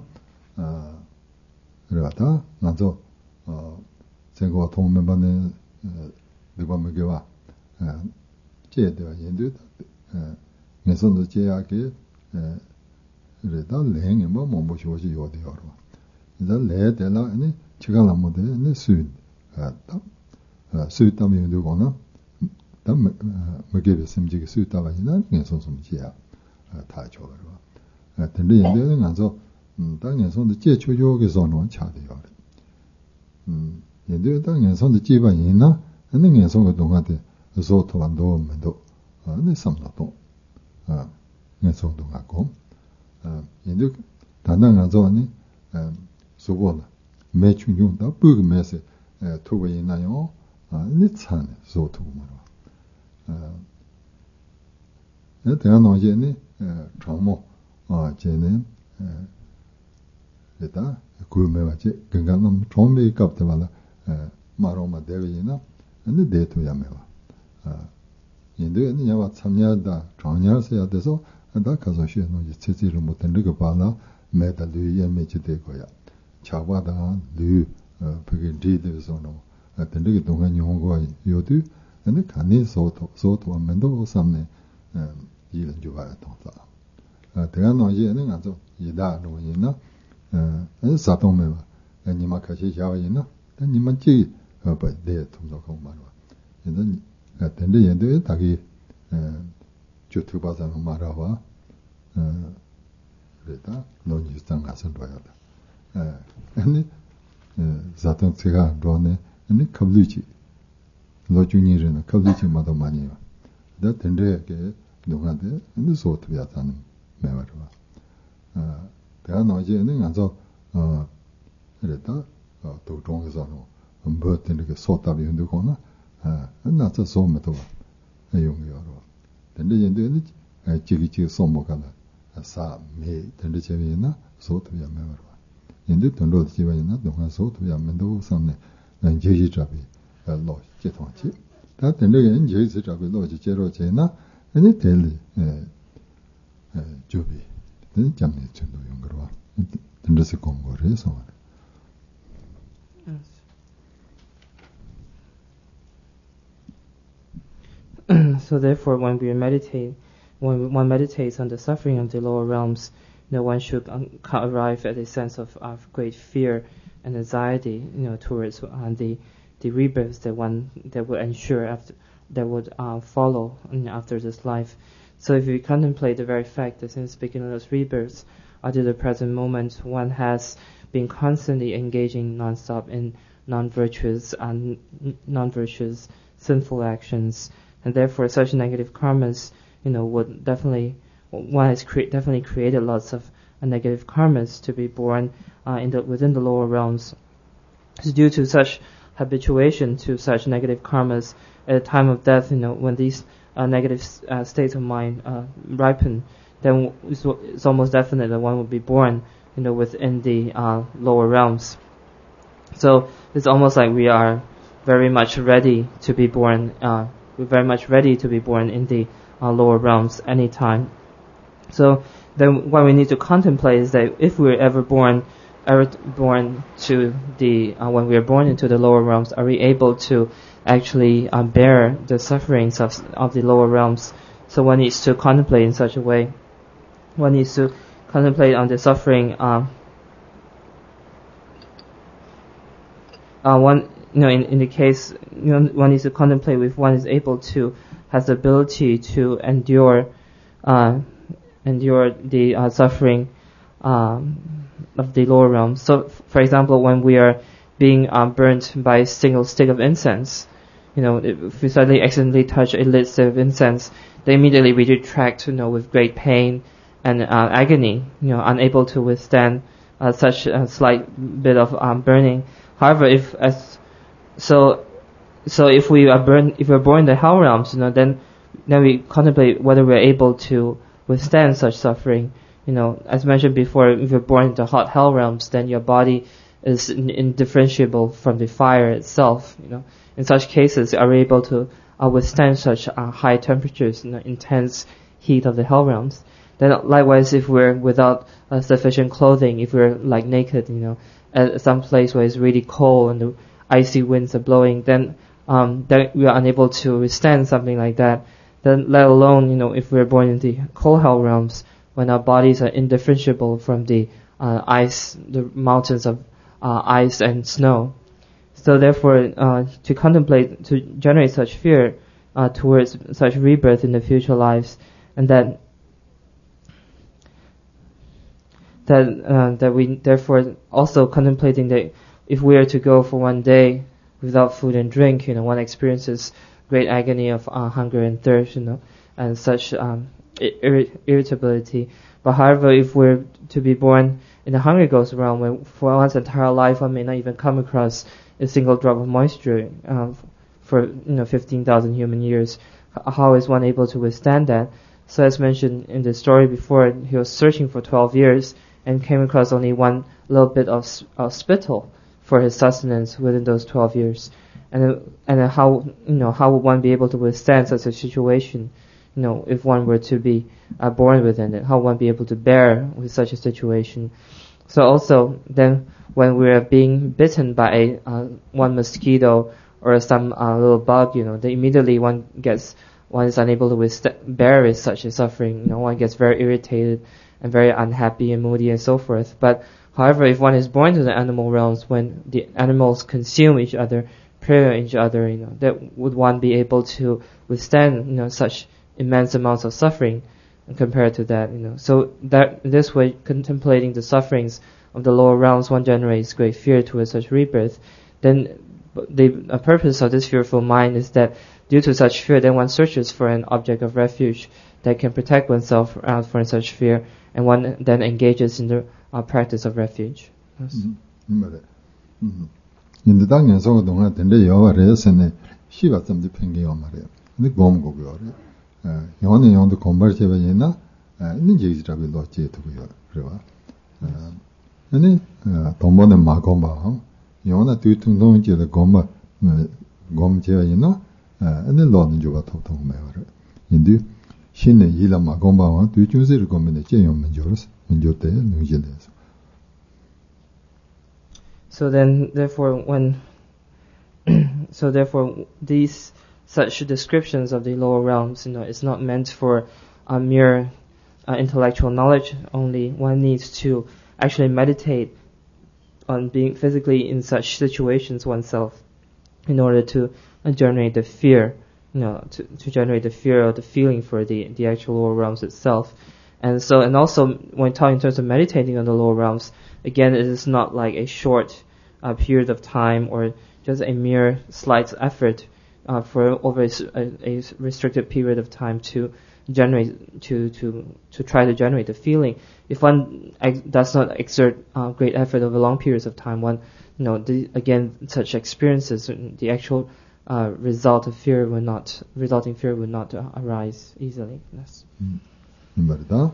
그러다 나도 제가 도움을 받는 누가 먹여와 제대로 연도 내선도 제약에 그래다 랭이 뭐 뭐시오지 요대요 이제 내대나 아니 지가 나무데 네 수인 수있다면 연도 거나 담 먹여 심지게 수있다바이나 내선 좀지야 다 줘요 근데 연도는 가서 당연 손도 제초요게서는 차대요 연도 당연 손도 지반이나 아니 연손의 동안에 소토반도 면도 네 삼나도 연손도 갖고 연도 단단한서니 소보나 매춘용다 부금에서 토고에 있나요 네 찬에 소토고 말아 대한노제니 정모 제는 일단 구매와지 건강은 정매 값도 마로마 대비나 근데 대토야매와 인도는 야와 참여다 정렬해야 돼서 다 가서 쉬는 이제 체질을 못한 거 봐라 메달이 예매지 되고야 자와다 르 그게 리드에서는 어떤 게 동안 용어가 요도 근데 간이 소토 하면도 삼네 이런 주가 통사 대한노제는 아주 이다 노이나 사동매와 니마 같이 자와이나 니만 지 대 통도고 말아 얘는 근데 얘도 다기 주투바자는 말아와 그랬다 논지상 가서 둬야다 아니 자동 제가 로네 아니 컵리지 로중이르는 컵리지마다 많이 와 나 근데게 농한테 근데 소트야다는 매화로 대한 어제는 가서 그랬다 또 동에서는 뭐 되는 게 소답이 흔들거나 나서 소매도 용이요. 근데 얘는 지기지 소모가나 사메 근데 재미나 소도야 매워. 근데 돈도 지원이나 동안 소도야 맨도 삼네. 제지 잡이 로 제통치. 다 근데 얘는 제지 잡이 로 제로 제나 아니 델리 조비. 근데 장례 전도 용거로. 근데서 공부를 해서 So therefore, when one meditates on the suffering of the lower realms, one should arrive at a sense of great fear and anxiety, towards the rebirths that would ensure that would follow after this life. So if you contemplate the very fact that since beginningless rebirths until the present moment, one has been constantly engaging non-stop in non-virtuous, sinful actions. And therefore, such negative karmas, would definitely created lots of negative karmas to be born within the lower realms. So due to such habituation to such negative karmas, at the time of death, when these negative states of mind ripen, then it's almost definite that one will be born, within the lower realms. So it's almost like we are very much ready to be born. We're very much ready to be born in the lower realms anytime. So then what we need to contemplate is that if we're ever born to the, when we are born into the lower realms, are we able to actually bear the sufferings of the lower realms? So one needs to contemplate in such a way. One needs to contemplate on the suffering, in the case, one needs to contemplate if one is able to, has the ability to endure the suffering of the lower realms. So, for example, when we are being burnt by a single stick of incense, if we suddenly accidentally touch a lit stick of incense, then immediately we retract, with great pain and agony, unable to withstand such a slight bit of burning. However, if we're born in the hell realms, then we contemplate whether we're able to withstand such suffering. As mentioned before, if you're born into hot hell realms, then your body is indifferentiable from the fire itself. In such cases, are we able to withstand such high temperatures and intense heat of the hell realms. Then likewise, if we're without sufficient clothing, if we're like naked, at some place where it's really cold and the icy winds are blowing, then we are unable to withstand something like that. Then let alone, if we're born in the cold hell realms, when our bodies are indifferentiable from the the mountains of ice and snow. So therefore, to generate such fear towards such rebirth in the future lives, and that we therefore also contemplating that if we are to go for one day without food and drink, one experiences great agony of hunger and thirst, and such irritability. But however, if we're to be born in the Hungry Ghost realm, where for one's entire life one may not even come across a single drop of moisture for 15,000 human years, how is one able to withstand that? So as mentioned in the story before, he was searching for 12 years and came across only one little bit of spittle for his sustenance within those 12 years. And how would one be able to withstand such a situation? If one were to be born within it, how would one be able to bear with such a situation? So also, then when we're being bitten by one mosquito or some little bug, then immediately one is unable to bear with such a suffering. One gets very irritated and very unhappy and moody and so forth. But however, if one is born to the animal realms, when the animals consume each other, prey each other, that would one be able to withstand, such immense amounts of suffering compared to that, So that this way, contemplating the sufferings of the lower realms, one generates great fear towards such rebirth. Then the purpose of this fearful mind is that due to such fear, then one searches for an object of refuge that can protect oneself from such fear, and one then engages in the practice of refuge. Yes. In the 당연 속동안 된데 여와래서네 시가 좀 팽개요 말이에요. 근데 고음고요. 영어는 영어도 공부할 때에나 있는 얘기라고 놓지도고요. 그래요. 아니 동번은 마고마 영어나 뒤통통이 제가 gom ane lo ni juba top tong me wara. Indi shin ne yila ma gomba wa tu chu se ko me ne chen yong men joros men jote nu je de. So then therefore these such descriptions of the lower realms, it's not meant for mere intellectual knowledge only. One needs to actually meditate on being physically in such situations oneself in order to generate the fear, to generate the fear or the feeling for the actual lower realms itself. And also when talking in terms of meditating on the lower realms, again, it is not like a short period of time or just a mere slight effort for over a restricted period of time to generate to try to generate the feeling. If one does not exert great effort over long periods of time, one again such experiences, the actual resulting fear will not arise easily. Yes. 말이다.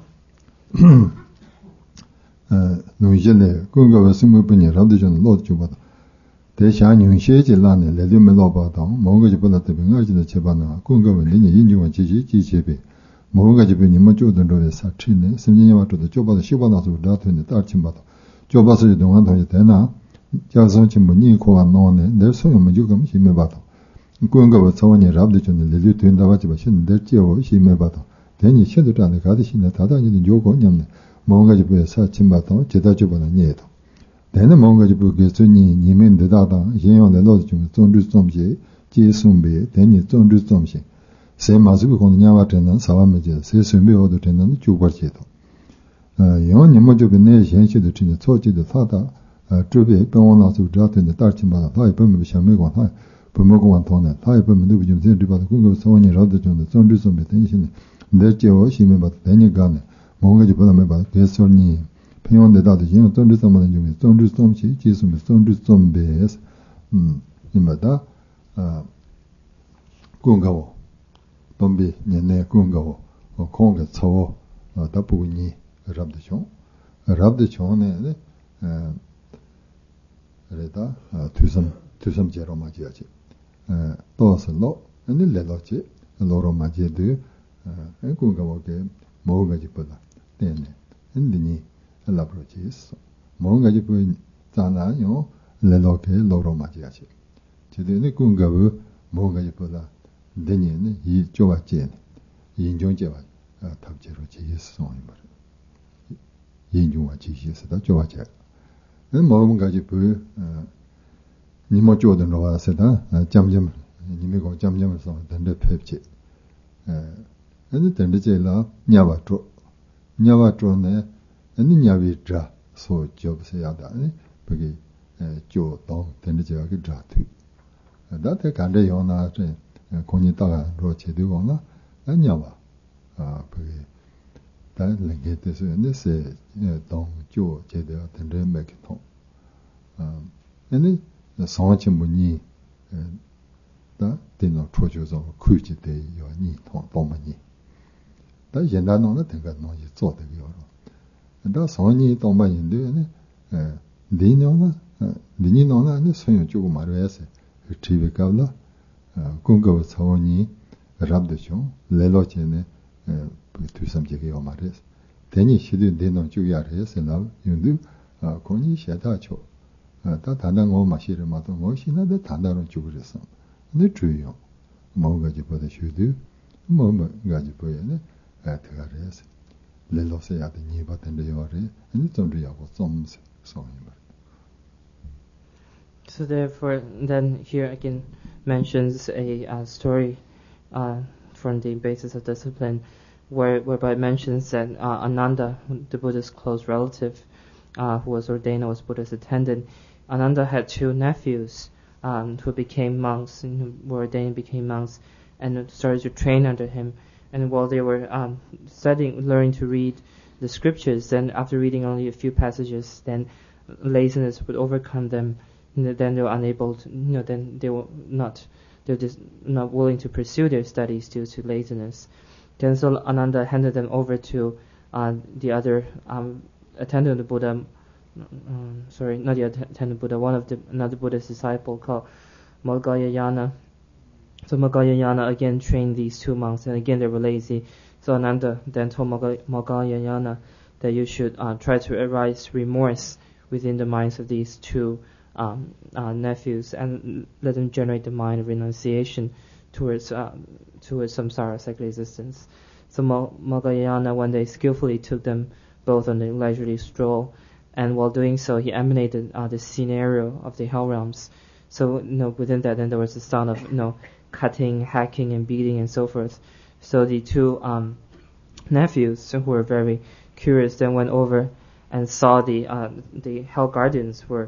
노이제네 공가가 스무분이 라드존 로드주바다. 대샤 뇽셰지라네 레드멜로바다. 뭔가지 벌었다 병아지의 제반나 공가원이 인중원 지지제비. 뭔가지 변이만 쪼든 로에 사치네. 심진이 와도 쪼바도 시바나서 라트네 따침바다. 쪼바서 동안 더 되나? 자선치 문이 고가 노네. 내 소용은 지금 힘해바다. 공가가 사원이 라드존 레드 된다가지 마신 대지어 힘해바다. 대니 셔도라네 가디시네 다다니는 요고냠네. 뭔가지 부에 사침바다. 제다주바는 예도. 대는 뭔가지 부게서니 님은 대다다. 예용의 로드 좀 존주점지 지순비 대니 존주점시. 세 마스고 고냐와 되는 사람에게 세스미오도 되는 주거지도. 영원히 먼저 ben에 현실도 진짜 초지도 사다. 주변에 병원나서 자한테 딸침마다 다이 범을 샤메고 하. 범모고만 돈에 다이 범을 누구 좀 세리바도 그거 소원이 라도 좀 존주점에 대신에 내지어 심해 봐도 되니까네. 뭔가지 보다면 봐. 개설니 평온대다도 지금 존주점은 좀 존주점시 지수면 존주점베스. 이마다 공가고 dombi nyene kungawo konga tsawo tapu ni rabde chon ne reda tusam jero ma jiaji to selo 아니 레로치 로로마제드 에고가오게 모가지 보다 때네 인디니 알라브로치스 모가지 보인 자나요 레로케 로로마지야지 제대로 군가부 모가지 보다 되니는 이 조바제 인종제와 답제로 제기했어 말 인종과 지시에서다 조바제 모가지 보 니모 조던 로와세다 잠잠 니미고 잠잠에서 된데 펩지 아니 된데제라 냐바트로네 아니 냐비자 소 접세야다 아니 거기 조동 된데제가 그 자투 다때 간데 요나 공이다가 로체되고나 아냐바 거기 다른게 돼서 네세 동조 제대로 된데 맥통 아니 성화침문이 다 되는 초조서 쿠지대 요니 동문이 다 옛날에는 내가 너무做的요 다 성이 동문인데 리니는 아니 소용 주고 말해서 집에가라 공거 성이 rab되죠 레로체네 두삼제게 말해서 대니 시대 되는 주기 알아서 나 윤도 공이 셔다죠 다 단단한 마시를 마도 뭐시나도 단단한 주그랬어 근데 주요 뭐가지 보다 쉬도 뭐가지 보여네 아트가래서 레로세야 되니 받는데 요래 아니 좀리하고 좀 소리 말 So therefore, then here again mentions a story from the basis of discipline, whereby it mentions that Ananda, the Buddha's close relative, who was ordained as Buddha's attendant, Ananda had two nephews who became monks, and were ordained, became monks, and started to train under him. And while they were learning to read the scriptures, then after reading only a few passages, then laziness would overcome them. Then they were unable to, then they were just not willing to pursue their studies due to laziness. Then so Ananda handed them over to the other attendant of the Buddha, not the attendant Buddha, another Buddha's disciple called Moggallana. So Moggallana again trained these two monks, and again they were lazy. So Ananda then told Moggallana that you should try to arise remorse within the minds of these two nephews, and let them generate the mind of renunciation towards samsara, cyclic existence. So Moggallana one day skillfully took them both on a leisurely stroll, and while doing so, he emanated the scenario of the hell realms. So within that, then there was the sound of cutting, hacking, and beating, and so forth. So the two nephews, who were very curious, then went over and saw the hell guardians were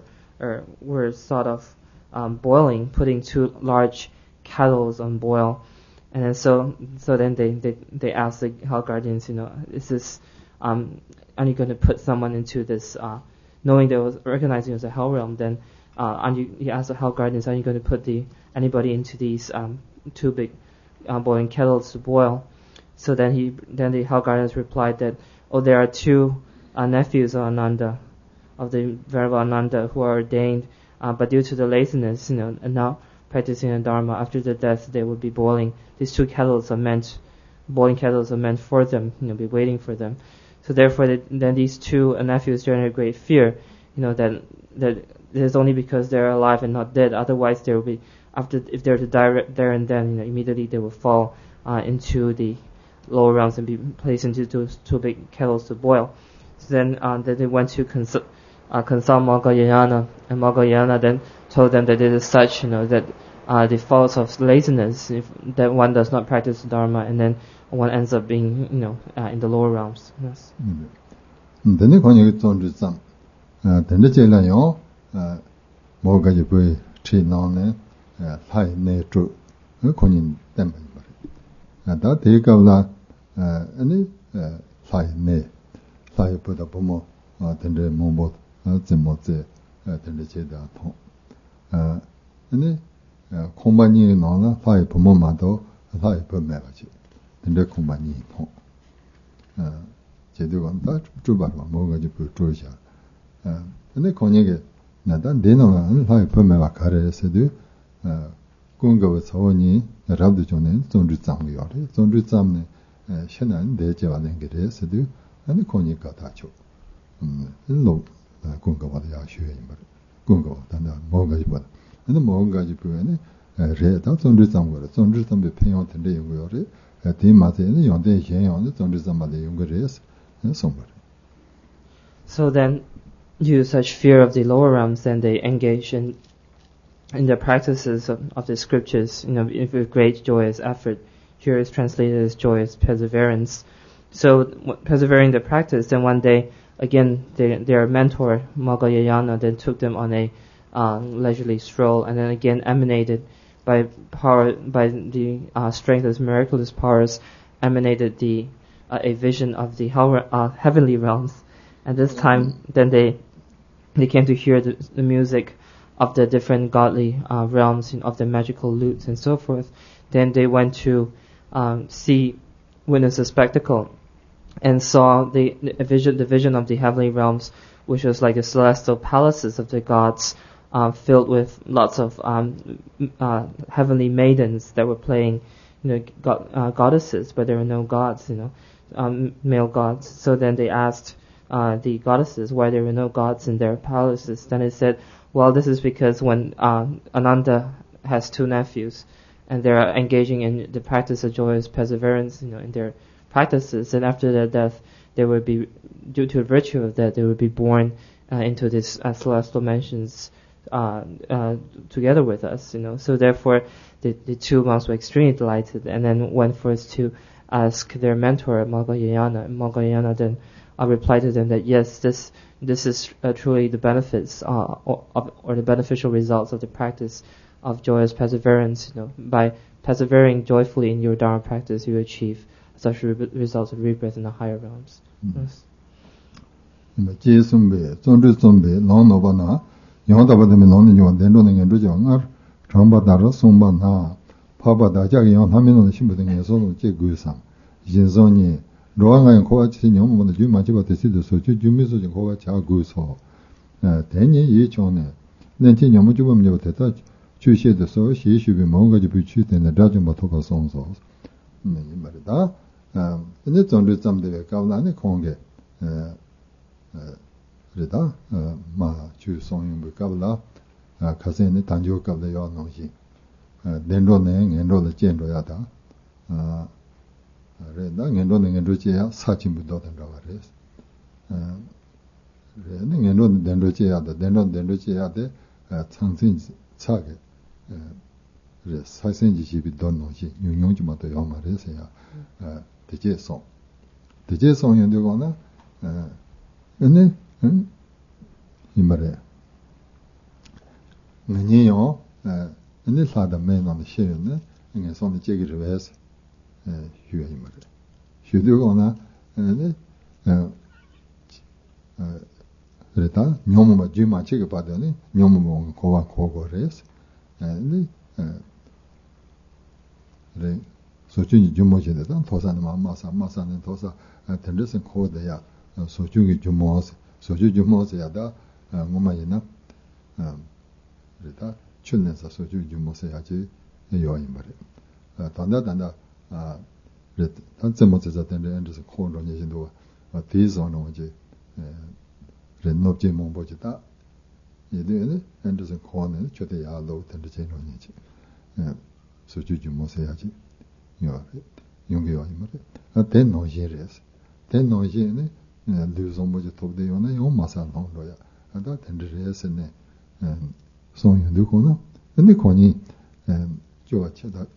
sort of boiling, putting two large kettles on boil, and then so then they asked the hell guardians, is this are you going to put someone into this, knowing they was recognizing it as a hell realm, then he asked the hell guardians, are you going to put anybody into these two big boiling kettles to boil? So then the hell guardians replied that, there are two nephews of Ananda, of the Venerable Ananda, who are ordained, but due to the laziness, and now practicing the Dharma, after their death they would be boiling. These two boiling kettles are meant for them, be waiting for them. So therefore, then these two nephews generate great fear, that it is only because they are alive and not dead. Otherwise, there will be, if they were to die there and then, immediately they will fall into the lower realms and be placed into those two big kettles to boil. So then they went to consult Moggallana, and Moggallana then told them that it is such, that the faults of laziness, that one does not practice the Dharma, and then one ends up being, in the lower realms. Yes. Then konyi zonri zam, then jela yo, mogaji bui chi nane, lai ne zhu, konyi tenpa yibari. Da dega la, ani lai ne, lai buddha bumo, tenre mombo, zimo ze, tenre jeda tong. Ani 공반이 나나 파이 부모마도 파이 범매가지 근데 공반이 통 제대로 간다 주바로 뭐가지 부르자 근데 거기에 나다 내놓은 파이 범매가 가래서도 kunga tsawani rabdu chone zonju tsam yore zonju tsam ne shenan de jewa lengere sedu ani konyi ka ta cho lo kunga wa ya shue yimbar kunga wa tanda moga jiba ani moga jiba ne re ta zonju tsam gore zonju tsam be penyo tende yore ti ma te ne yonde yen yonde zonju tsam ba le yongere sombar. So then, due to such fear of the lower realms, then they engage in the practices of the scriptures, with great joyous effort. Here is translated as joyous perseverance. So, persevering the practice, then one day, again, their mentor, Mogayayana, then took them on a leisurely stroll, and then again emanated by the strength of his miraculous powers, emanated a vision of the heavenly realms. And this time, then they came to hear the music of the different godly realms, of the magical lutes and so forth. Then they went to witness a spectacle, and saw the vision of the heavenly realms, which was like the celestial palaces of the gods, filled with lots of heavenly maidens that were playing, goddesses, but there were no gods, male gods. So then they asked the goddesses why there were no gods in their palaces. Then they said, well, this is because when Ananda has two nephews, and they are engaging in the practice of joyous perseverance, in their practices, and after their death, they would be, due to the virtue of that, they would be born into these celestial mansions together with us. So therefore, the two monks were extremely delighted, and then went first to ask their mentor, Mogayayana. Mogayayana then replied to them that yes, this is truly the benefits or the beneficial results of the practice of joyous perseverance. By persevering joyfully in your Dharma practice, you achieve such results of rebirth in the higher realms. Yes. 로왕가연 고아치 녀모는 주마치바 대시도 소주 주미소 고아 자구소 대니 이촌에 렌티 녀모 주범녀 대다 주시에도 소 시슈비 뭔가지 비추되는 라좀 모토가 송소 이 말이다 근데 전주 점들에 가운데 공개 그러다 마 주송용 가블라 가세네 단조 가블라 요 농시 렌로네 렌로를 젠로야다 나 렌로제야 사진부도 된다고 그래서 렌로제야다 렌로제야데 창진 차게 그래 사생지집이 돈노지 용용지마도 요 말해서야 대제성 연대거나 근데 이 말에 내니요 근데 사다 매는 시에는 이게 손에 제기를 해서 휴에 이 말에 휴도거나 그랬다 녀모마 지마 책을 받더니 녀모모 고거래서 근데 그래 소중히 주모제다 도사는 마사는 도사 텐데스 코드야 소중히 주모스 소중 주모스야다 뭐마이나 그랬다 춘내서 소중히 주모스야지 요인 말이야 단다 그래 단점모제자 텐데 엔드스 코로 예진도 대선은 이제 렌롭제 몽보지다 얘들은 엔드스 코는 저대야 로 텐데 제노니지 소중 주모스야지 용기와 이말에 대노지레스 대노지네 류송모지 톱대요네 요 마산동로야 아다 텐드레스네 송윤두고나 근데 거니 조아치다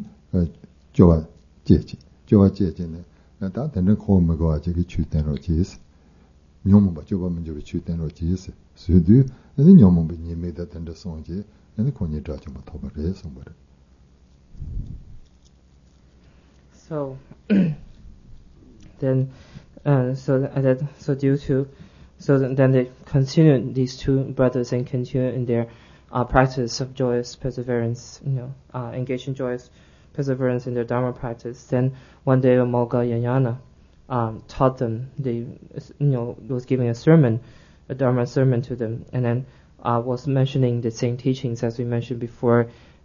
조아제네 다 텐드 코모가 저기 추된로 지스 뇽모 조바면 저기 추된로 지스 스드 근데 뇽모 니메다 텐드 송지 근데 거니 자주 뭐 토바레 송바레 So then, then they continue, these two brothers, and continue in their practice of joyous perseverance. Engage in joyous perseverance in their Dharma practice. Then one day, Mogayayana taught them. Was giving a sermon, a Dharma sermon to them, and then was mentioning the same teachings as we mentioned before.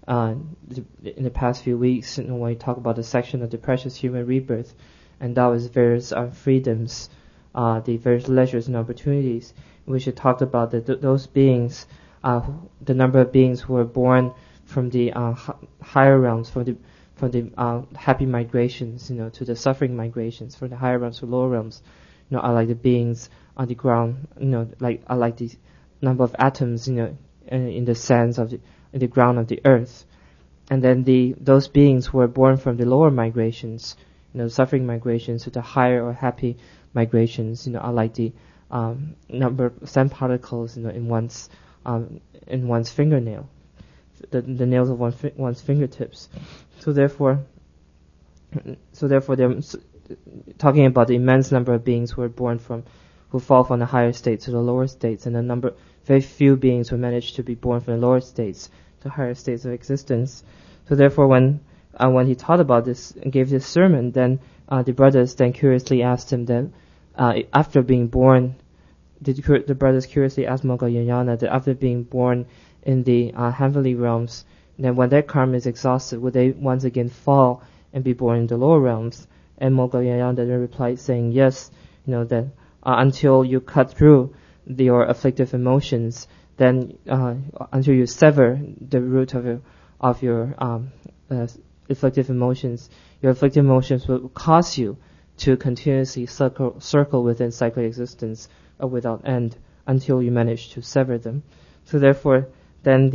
in the past few weeks, when we talk about the section of the precious human rebirth, and that was various freedoms, the various leisures and opportunities, we should talk about those beings, the number of beings who were born from the higher realms, from the happy migrations, to the suffering migrations, from the higher realms to lower realms, are like the beings on the ground, are like the number of atoms, in the sands of in the ground of the earth. And then those beings who were born from the lower migrations, suffering migrations, to the higher or happy migrations, are like the number of sand particles, in one's fingernail, the nails of one's fingertips. So therefore, they're talking about the immense number of beings who fall from the higher states to the lower states, and very few beings who manage to be born from the lower states to higher states of existence. So therefore, when he taught about this and gave this sermon, then the brothers then curiously asked him that after being born, the brothers curiously asked Moggallanyana that after being born in the heavenly realms, then when their karma is exhausted, would they once again fall and be born in the lower realms? And Moggallanyana then replied saying, yes, that until you cut through your afflictive emotions, then until you sever the root of your afflictive emotions, your afflictive emotions will cause you to continuously circle within cyclic existence without end until you manage to sever them. So therefore, then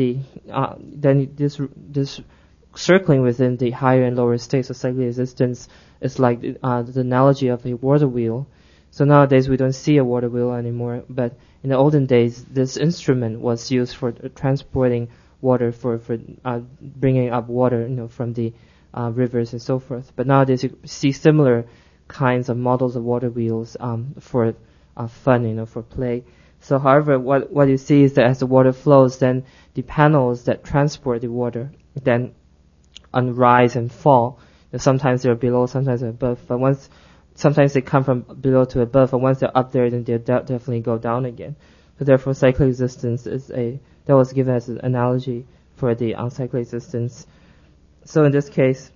this circling within the higher and lower states of cyclic existence is like the analogy of a water wheel. So nowadays we don't see a water wheel anymore, but in the olden days this instrument was used for transporting water, for bringing up water, from the rivers and so forth. But nowadays you see similar kinds of models of water wheels for fun, for play. So however, what you see is that as the water flows, then the panels that transport the water then rise and fall. Sometimes they're below, sometimes they're above. But sometimes they come from below to above, and once they're up there, then they'll definitely go down again. So therefore, cyclic existence that was given as an analogy for the cyclic existence. So in this case,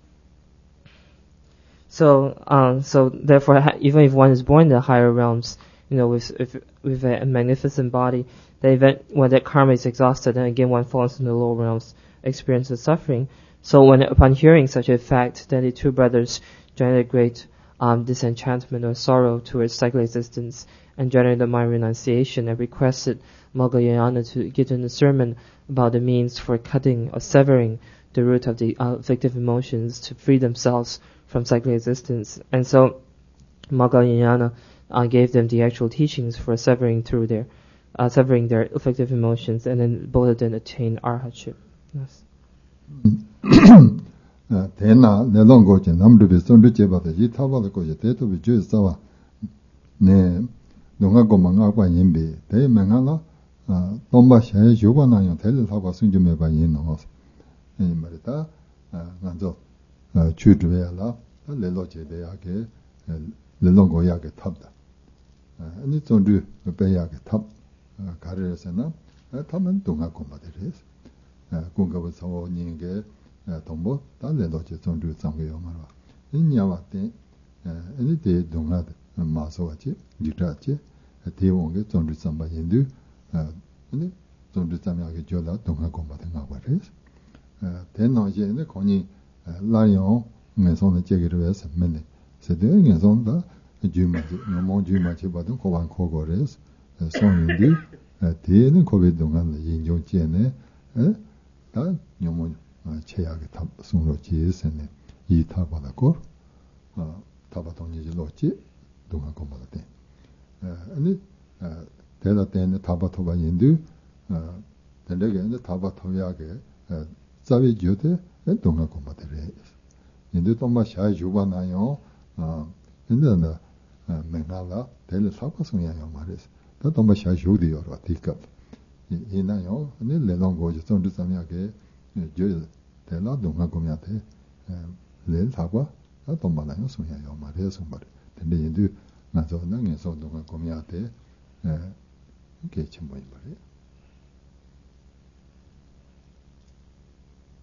so therefore, even if one is born in the higher realms, with a magnificent body, when that karma is exhausted, then again one falls into the lower realms, experiences suffering. So upon hearing such a fact, then the two brothers generated great disenchantment or sorrow towards cyclic existence, and generated mind renunciation, and requested Moggallanyana to give them a sermon about the means for cutting or severing the root of the afflictive emotions to free themselves from cyclic existence. And so Moggallanyana gave them the actual teachings for severing their afflictive emotions, and then both of them attained arhatship. Yes. Tena nelong goche namrubi sondu chebata yi tabala goche teto bi juye sawa ne dunga goma ngakwa yinbi te mengala tomba shaye yuwa na yung tele sabwa sunju meba yin no yin marita nganzo chudwe la lelo che de yake lelong go yake tabda ani sondu be yake tab karere sena tamen dunga goma de res kunga sawo nyinge tombo dale loche sondu samge yomarwa inyawate ani de dunga maso wache jitache te wonge sondu samba yendu ani sondu samyage jola dunga gomba de ngawres tenno je ne koni layon ngeson de jegirwes mene se de ngeson da jumaji no jumaji badun koban kogores sondu te ne kobe dunga yinjo jene 다 녀모 체약에 탑 송로지 있으네 이 타바다고 타바동이지 로지 동안 거마데 아니 대다 때는 타바토바 인도 대내게 타바토야게 자위 주데 동안 거마데래 인도 동마 샤 주바나요 인도나 맹가라 대를 사바송이야요 말이스 더 동마 샤 주디요 라티카 이나요 아니 레롱 고지 sondu samyake je tela dunga komyate le sabwa ta tombanayo sonyayo mare sombare tende yindu nazo nange so dunga komyate ke chimbo imare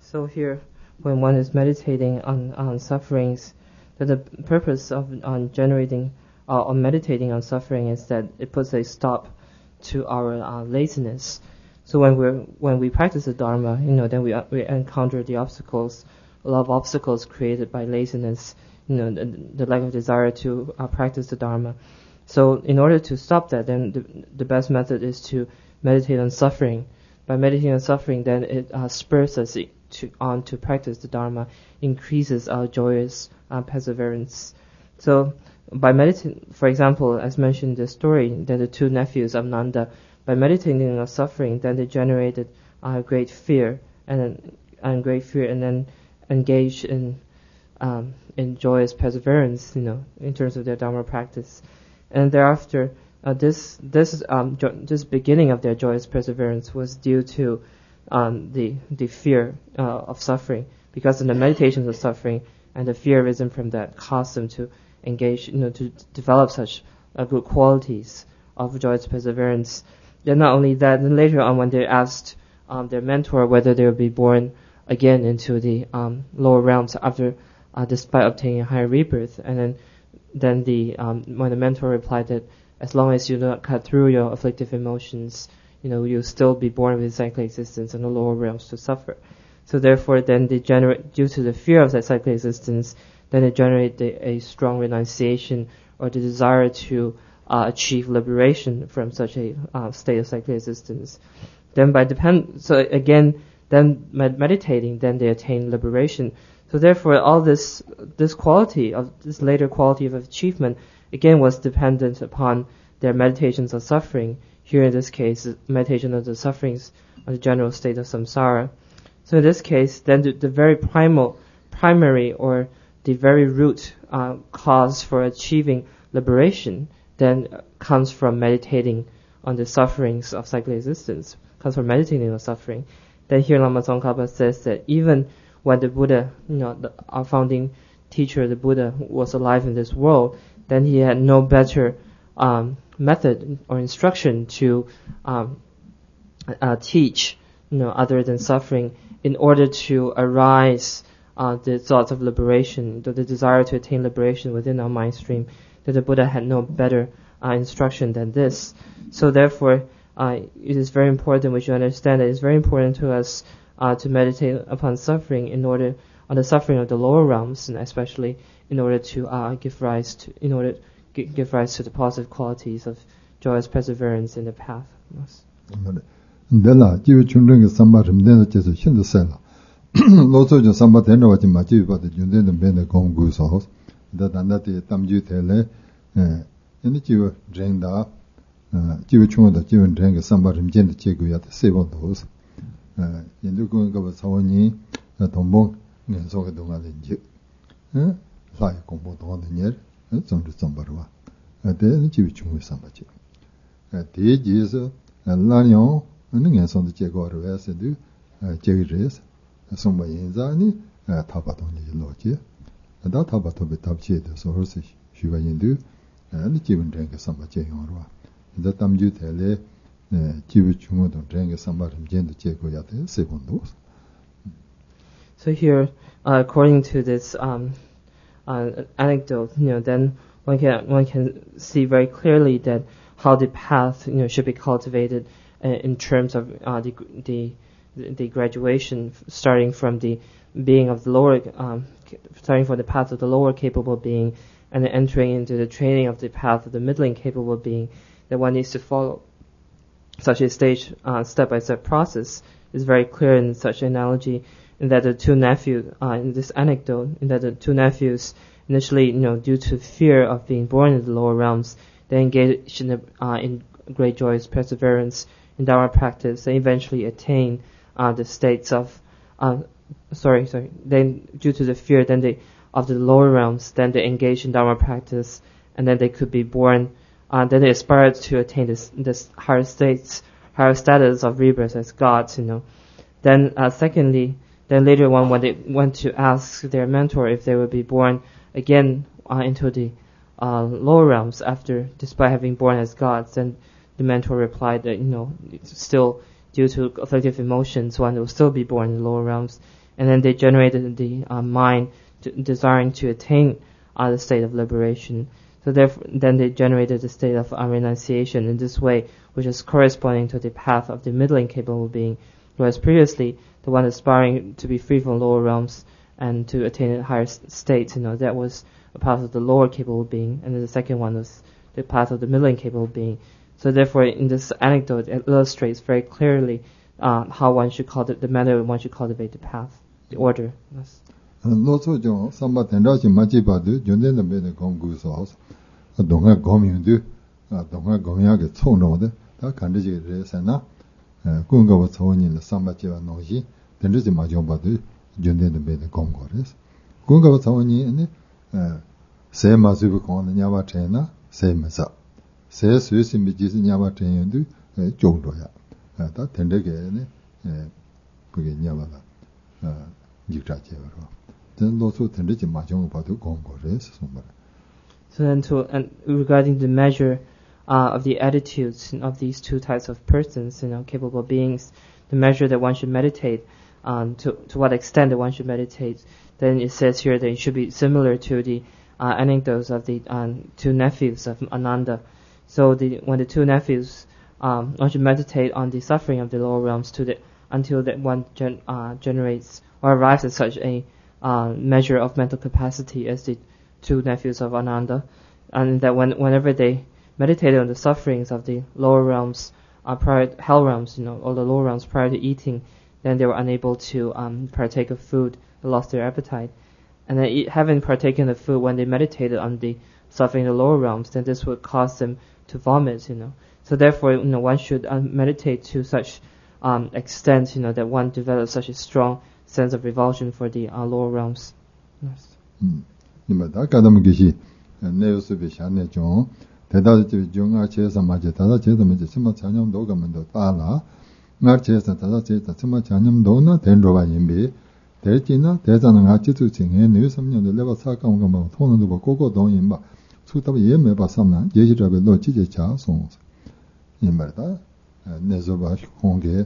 So here, when one is meditating on sufferings, that the purpose of on meditating on suffering is that it puts a stop to our laziness. So when we practice the Dharma, then we encounter the obstacles, a lot of obstacles created by laziness, the lack of desire to practice the Dharma. So in order to stop that, then the best method is to meditate on suffering. By meditating on suffering, then it spurs us on to practice the Dharma, increases our joyous perseverance. So by meditating, for example, as mentioned in the story, that the two nephews of Nanda, by meditating on suffering, then they generated great fear and then engaged in joyous perseverance, in terms of their Dharma practice. And thereafter, this beginning of their joyous perseverance was due to the fear of suffering, because in the meditations of suffering and the fear arisen from that caused them to engage, to develop such good qualities of joyous perseverance. Then not only that, then later on when they asked their mentor whether they would be born again into the lower realms after, despite obtaining a higher rebirth, and then when the mentor replied that as long as you do not cut through your afflictive emotions, you'll still be born with cyclic existence in the lower realms to suffer. So therefore, then they generate, due to the fear of that cyclic existence, then they generate a strong renunciation or the desire to achieve liberation from such a state of cyclic existence. Then then meditating, then they attain liberation. So therefore, all this later quality of achievement, again, was dependent upon their meditations of suffering. Here in this case, meditation of the sufferings of the general state of samsara. So in this case, then the very primary or the very root cause for achieving liberation then comes from meditating on the sufferings of cyclic existence, comes from meditating on suffering. Then here Lama Tsongkhapa says that even when the Buddha, our founding teacher, the Buddha, was alive in this world, then he had no better method or instruction to teach, other than suffering, in order to arise the thoughts of liberation, the desire to attain liberation within our mind stream. That the Buddha had no better instruction than this. So therefore, it is very important we should understand that it's very important to us to meditate upon suffering on the suffering of the lower realms, and especially in order to give rise to the positive qualities of joyous perseverance in the path. Dela jiu chungren ge samba rimden de jesu shin de sela. Lo so jo samba den ro ji ma jiu ba de jun de ben de gong gu so. Da dan da de tam ju de le ni jiu ren da jiu chung de jiu ren ge samba rimden de je gu ya de se bo do. Yin du gu ge ba so ni dong bong ne so ge dong a de ji. La ye gong bo dong de ni zong de samba ro ba. De ni jiu chung ge samba ji. De ji se la niao ngen son de je go ro se du je res son ba yin za ni ta ba dong ni lo ji. Da ta ba to be tab ji de so ho se shu ba yin du ni ji wen zhen ge samba je yong ro ba. Da tam ju de le ji bu chung de zhen ge samba rim jian de je go ya de se bon do. So here, according to this anecdote, then one can see very clearly that how the path, should be cultivated in terms of the graduation, starting from the being of the lower, starting from the path of the lower capable being, and then entering into the training of the path of the middling capable being. That one needs to follow such a stage, step-by-step process is very clear in such analogy. In that the two nephews, in this anecdote, in that the two nephews initially, due to fear of being born in the lower realms, they engaged in great joyous perseverance in Dharma practice. They eventually attain the states of, Then due to the fear, of the lower realms, then they engaged in Dharma practice, and then they could be born. Then they aspired to attain this higher status of rebirth as gods. Then secondly. Then later on, when they went to ask their mentor if they would be born again into the lower realms despite having born as gods, then the mentor replied that still due to afflictive emotions, one will still be born in the lower realms. and then they generated the mind desiring to attain the state of liberation. So therefore, then they generated the state of renunciation in this way, which is corresponding to the path of the middle incapable being, whereas previously the one aspiring to be free from lower realms and to attain a higher state, that was a path of the lower capable being, and then the second one was the path of the middle incapable being. So therefore, in this anecdote, it illustrates very clearly how one should cultivate the manner one should cultivate the path, the order. Yes. Loso jo samba tendaji maji badu jonde na bene gongu so donga gomyundu donga gomyage chongro da kandeji resana kunga wa chawni na samba jiwa noji tendaji majo badu jonde na bene gongu res kunga wa chawni ne se mazu ko na nyawa chena se mesa se suisi mi ji nyawa chenyundu jongro ya da tendege ne 그게 nyawa la jikta jewa. So then regarding the measure of the attitudes of these two types of persons, capable beings, the measure that one should meditate, to what extent that one should meditate, then it says here that it should be similar to the anecdotes of the two nephews of Ananda. So when the two nephews, one should meditate on the suffering of the lower realms until that one generates or arrives at such a measure of mental capacity as the two nephews of Ananda, and that whenever they meditated on the sufferings of the lower realms, hell realms, or the lower realms prior to eating, then they were unable to partake of food, they lost their appetite. And then having partaken of food when they meditated on the suffering of the lower realms, then this would cause them to vomit, So therefore, one should meditate to such extent, that one develops such a strong sense of revulsion for the lower realms. Yes. Da kadam gishi neus be shane jong da ji jong a che sa ma je da che da me sima chanyam do ga men do ta la ngar che sa da che da sima chanyam do na den ro ba yin bi de ji na de zan nga chi tu jing he ne sam nyam de le ba sa ka ga ma thong nu ba ko ko dong yin ba su da ye me ba sam na ye ji da be lo ji je cha song yin ba da ne zo ba khong ge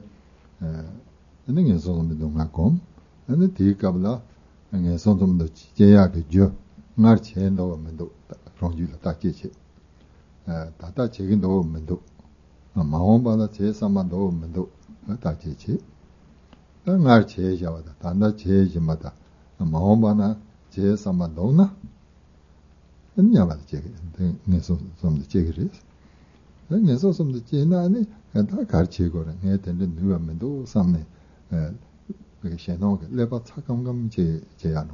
ne nge zo me do nga kom ane di kabla nge son som do jeya ge jo ngar chen do men do rong ju la ta che che ta che ge do men do ma hon ba la che sa ma do men do ta che che ngar che ja wa da na che ji ma da ma hon ba na che sa ma do na nya ba che ge nge son som de che ge res nge son som de che na ne da kar che go re nge ten de nu men do sam ne 그게 신호가 레바 착감감 제야노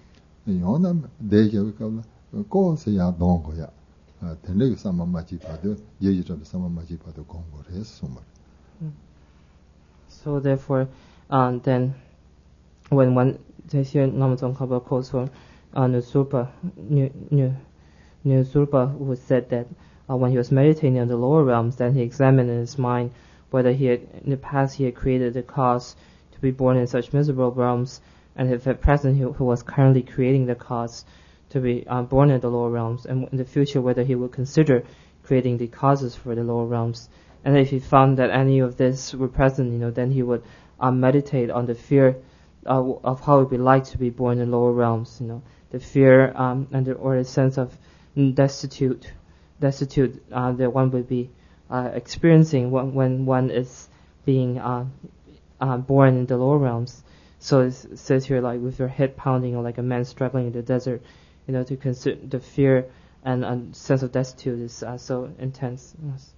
요나 대개가 고세야 동거야 된레기 삼만마지 봐도 예지점 삼만마지 봐도 공부를 했어. So therefore then when one says here Namazon Kaba quotes from Nusurpa who said that when he was meditating on the lower realms, then he examined in his mind whether in the past he had created the cause to be born in such miserable realms, and if at present he was currently creating the cause to be born in the lower realms, and in the future whether he would consider creating the causes for the lower realms. And if he found that any of this were present, then he would meditate on the fear of how it would be like to be born in lower realms, the fear or a sense of destitute that one would be experiencing when one is being born in the lower realms. So it says here, like with your head pounding, or like a man struggling in the desert, to consider the fear and sense of destitute is so intense. Yes.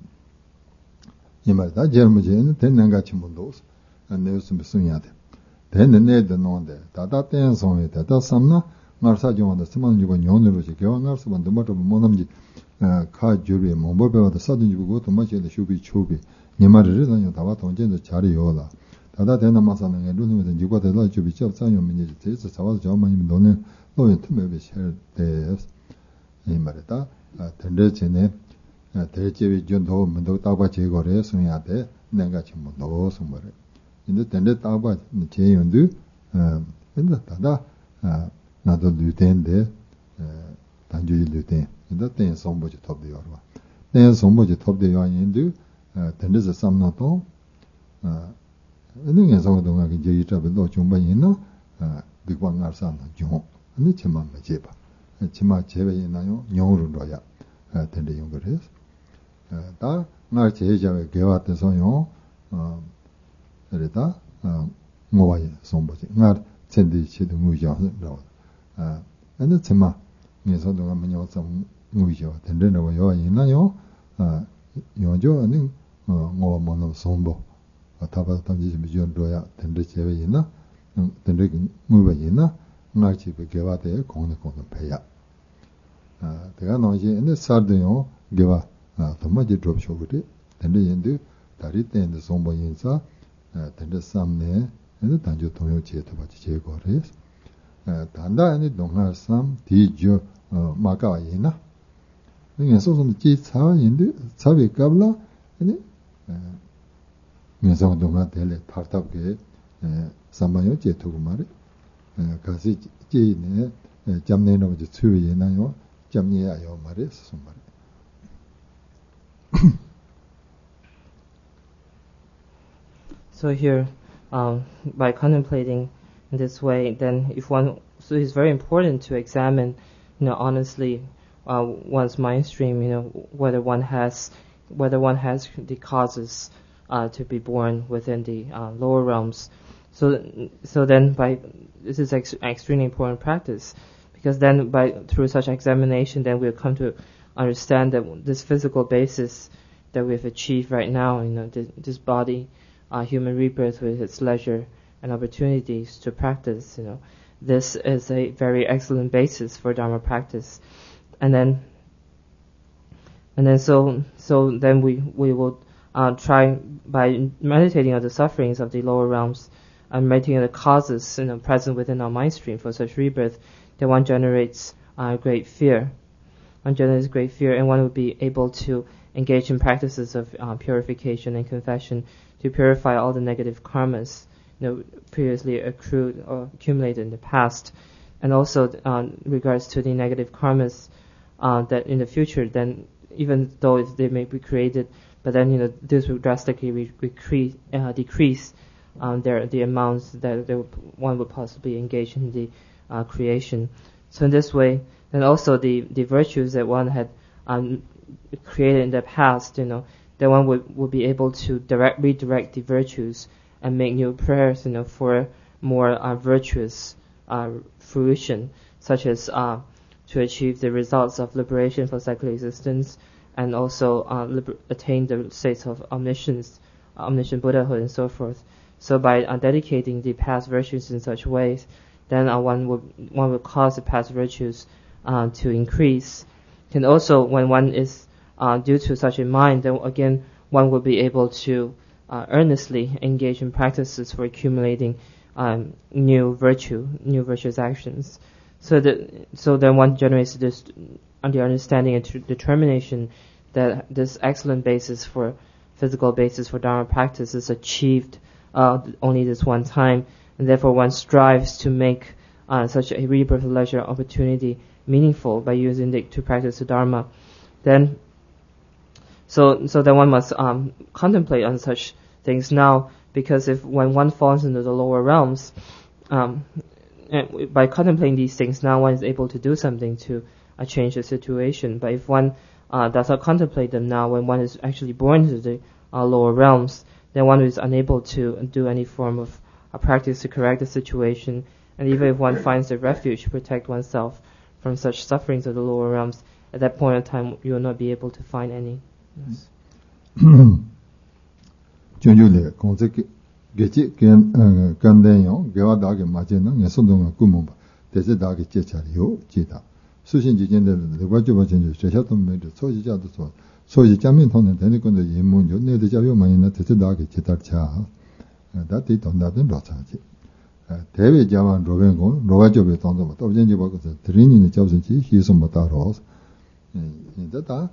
이말다 제르무제는 된난같이 문도스 내우스 무슨야데 된내데 논데 다다 땡송에 다다 삼나 말사정원데 스만 주고 뇽으로지 교왕ar스만 도마도 모남지 카주르에 몽보베와도 사든지고 도마체데 슈비 초비 니마르르 다녀 다와 동전도 자리요라 다다 되나마사는 루누메데 지고데라 주비 첩상요 미니지 제스 사와도 저만이 논에 노에 틈에베 셔데 이말다 된데체네 대제비 전도 문도 따바 제거래 소야데 내가 지금 너 소머래 근데 된데 따바 제연도 근데 다다 나도 루텐데 단주일 루텐 근데 된 sombo지 톱되어 봐. 된 sombo지 톱되어 아닌데 된데서 삼나도 능에 성도가 그 제이 잡도 중반이나 비광 알산도 중 아니 치마 제바 치마 제베 있나요 용으로 넣어야 된대 용거를 다 날 제자에 개와때서요 그래다 뭐와이 손보지 날 젠디 치도 무이죠 아니 치마 예서도가 뭐냐서 무이죠 된대로 요 있나요 요저는 뭐 뭐는 손보 타바 탐지 미전 로야 된대 제베 있나 된대 무이베 있나 날 집에 개와때 공내 배야 내가 너지 근데 사드요 개와 도마지 드롭쇼그리 된대 인데 다리 때인데 손보 인사 된대 삼네 근데 단조 동요 제도 같이 제거를 단다니 동화삼 디죠 마가이나 이게 소소는 지사인데 사비 갑라 아니 그래서 동화 될래 타탑게 삼마요 제토고 말이 가시 지네 잠내는 거 추위나요 잠이야요 말이 무슨 말 So here, by contemplating in this way, then so it's very important to examine, honestly, one's mind stream, whether one has the causes to be born within the lower realms. So then this is extremely important practice, because then through such examination, then we'll come to understand that this physical basis that we've achieved right now, this body, human rebirth with its leisure and opportunities to practice, this is a very excellent basis for Dharma practice. And then so then we will try by meditating on the sufferings of the lower realms and meditating on the causes present within our mind stream for such rebirth, that one generates great fear. One generates great fear, and one will be able to engage in practices of purification and confession to purify all the negative karmas previously accrued or accumulated in the past, and also regards to the negative karmas that in the future, then even though they may be created, but then this will drastically decrease the amounts that one would possibly engage in the creation. So in this way, then also the virtues that one had created in the past, that one would be able to redirect the virtues and make new prayers, for more virtuous fruition, such as to achieve the results of liberation from secular existence, and also attain the states of omniscient Buddhahood and so forth. So by dedicating the past virtues in such ways, then one will cause the past virtues to increase. And also, when one is due to such a mind, then again one will be able to earnestly engage in practices for accumulating new virtuous actions. So then one generates this the understanding and determination that this excellent physical basis for Dharma practice is achieved only this one time, and therefore one strives to make such a rebirth leisure opportunity meaningful by using it to practice the Dharma. Then one must contemplate on such things now, because when one falls into the lower realms, by contemplating these things now, one is able to do something to change the situation. But if one does not contemplate them now, when one is actually born into the lower realms, then one is unable to do any form of practice to correct the situation. And even if one finds a refuge to protect oneself from such sufferings of the lower realms, at that point in time you will not be able to find any. Yes. gechi kandenyo gewa dage maje na ngesondonga kumomba dese dage chechariyo jida 수신 지진데 레과주바 전주 제샤도 메드 소지자도 소지 자민 돈은 되는 건데 예문요 내대 자료 많이 나 대체 나게 제달차 다티 돈다든 로차지 대외 자만 로벤고 로가조베 돈도 또 전지 보고서 드리니는 잡선지 희소 못 따로 이제다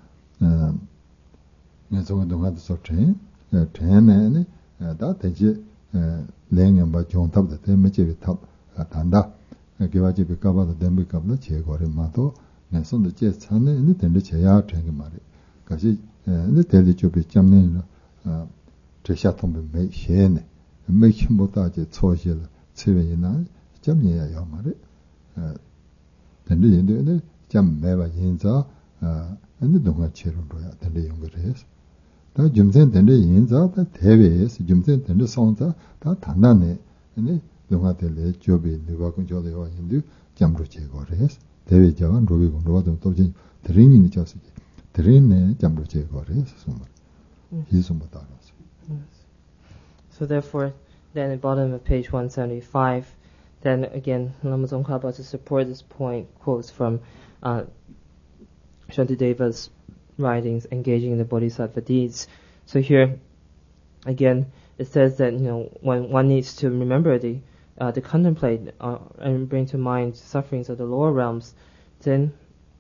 내가 동안도 소체 대내네 다 대지 랭염바 종탑도 대매제 탑 단다 개와집에 가봐도 댐비 가봐도 제거를 마도 내 손도 제 차네 근데 댐비 제야 되는 말이 같이 근데 델리 쪽에 잡는 제샤 통배 매 셰네 맥히 못하지 초실 체외이나 점이야 말이 근데 얘네는 점 매바 인자 근데 동아 체로로야 근데 연결해서 다 점선 근데 인자 다 대외에서 점선 근데 성자 다 단단해 근데 동아들의 조비 누가 근처에 와 있는데 점으로 제거해서 대외 자원 로비고 로바도 또 드레인이 쳤지 드레인에 점으로 제거해서 정말 이송부터 알았어. So therefore, then at the bottom of page 175, then again, Lama Tsongkhapa to support this point quotes from Shantideva's writings engaging in the bodhisattva deeds. So here, again, it says that when one needs to remember to contemplate and bring to mind sufferings of the lower realms, then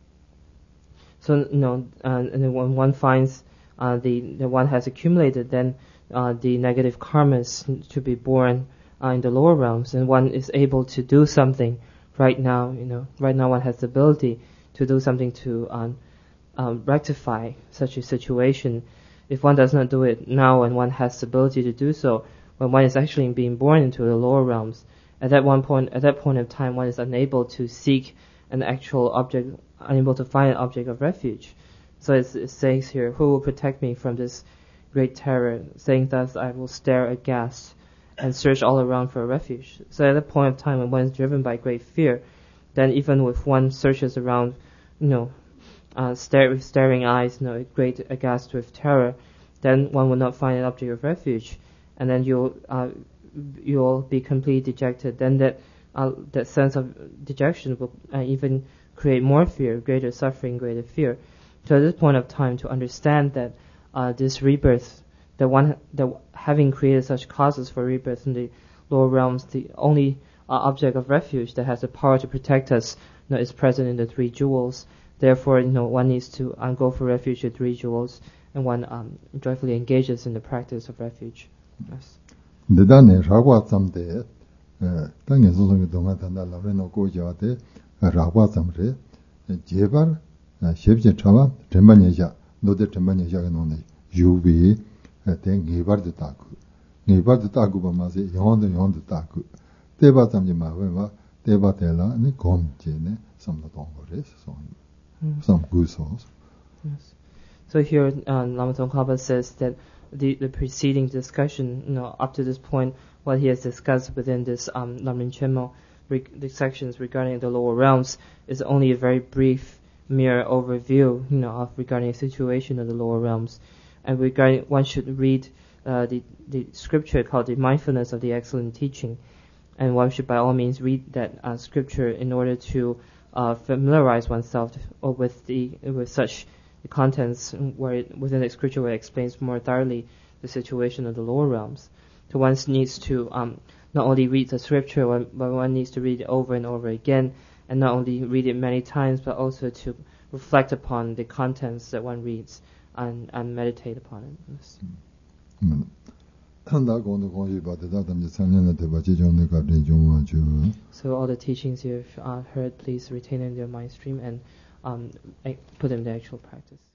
and then when one finds the one has accumulated, then the negative karmas to be born in the lower realms, and one is able to do something right now. Right now one has the ability to do something to rectify such a situation. If one does not do it now, and one has the ability to do so, when one is actually being born into the lower realms, at that point of time, one is unable to seek an actual object, unable to find an object of refuge. So it says here, who will protect me from this great terror? Saying thus, I will stare aghast and search all around for a refuge. So at that point of time, when one is driven by great fear, then even if one searches around, with staring eyes, great aghast with terror, then one will not find an object of refuge, and then you'll be completely dejected. Then that sense of dejection will even create more fear, greater suffering, greater fear. So at this point of time, to understand that this rebirth, that having created such causes for rebirth in the lower realms, the only object of refuge that has the power to protect us is present in the three jewels. Therefore, one needs to go for refuge in three jewels, and one joyfully engages in the practice of refuge. Yes. 대단해 라고 삼대 땅에 소송이 동안단다 라브레노 고자데 라고 삼래 제발 셰브제 차와 전반예자 노데 전반예자가 노네 유비 된 개발도 따고 봐마세 영원도 따고 대바 삼지 마와 대바 대라 네 검제네 섬도 동거래서 some good souls. Yes. So here Lama Tsongkhapa says that the preceding discussion, up to this point, what he has discussed within this Lamrim Chenmo, the sections regarding the lower realms, is only a very brief, mere overview, of regarding the situation of the lower realms. And one should read the scripture called the Mindfulness of the Excellent Teaching, and one should by all means read that scripture in order to familiarize oneself with such the contents within the scripture where it explains more thoroughly the situation of the lower realms. So one needs to not only read the scripture, but one needs to read it over and over again, and not only read it many times, but also to reflect upon the contents that one reads and meditate upon it. Yes. So all the teachings you've heard, please retain in your mind stream and put them in the actual practice.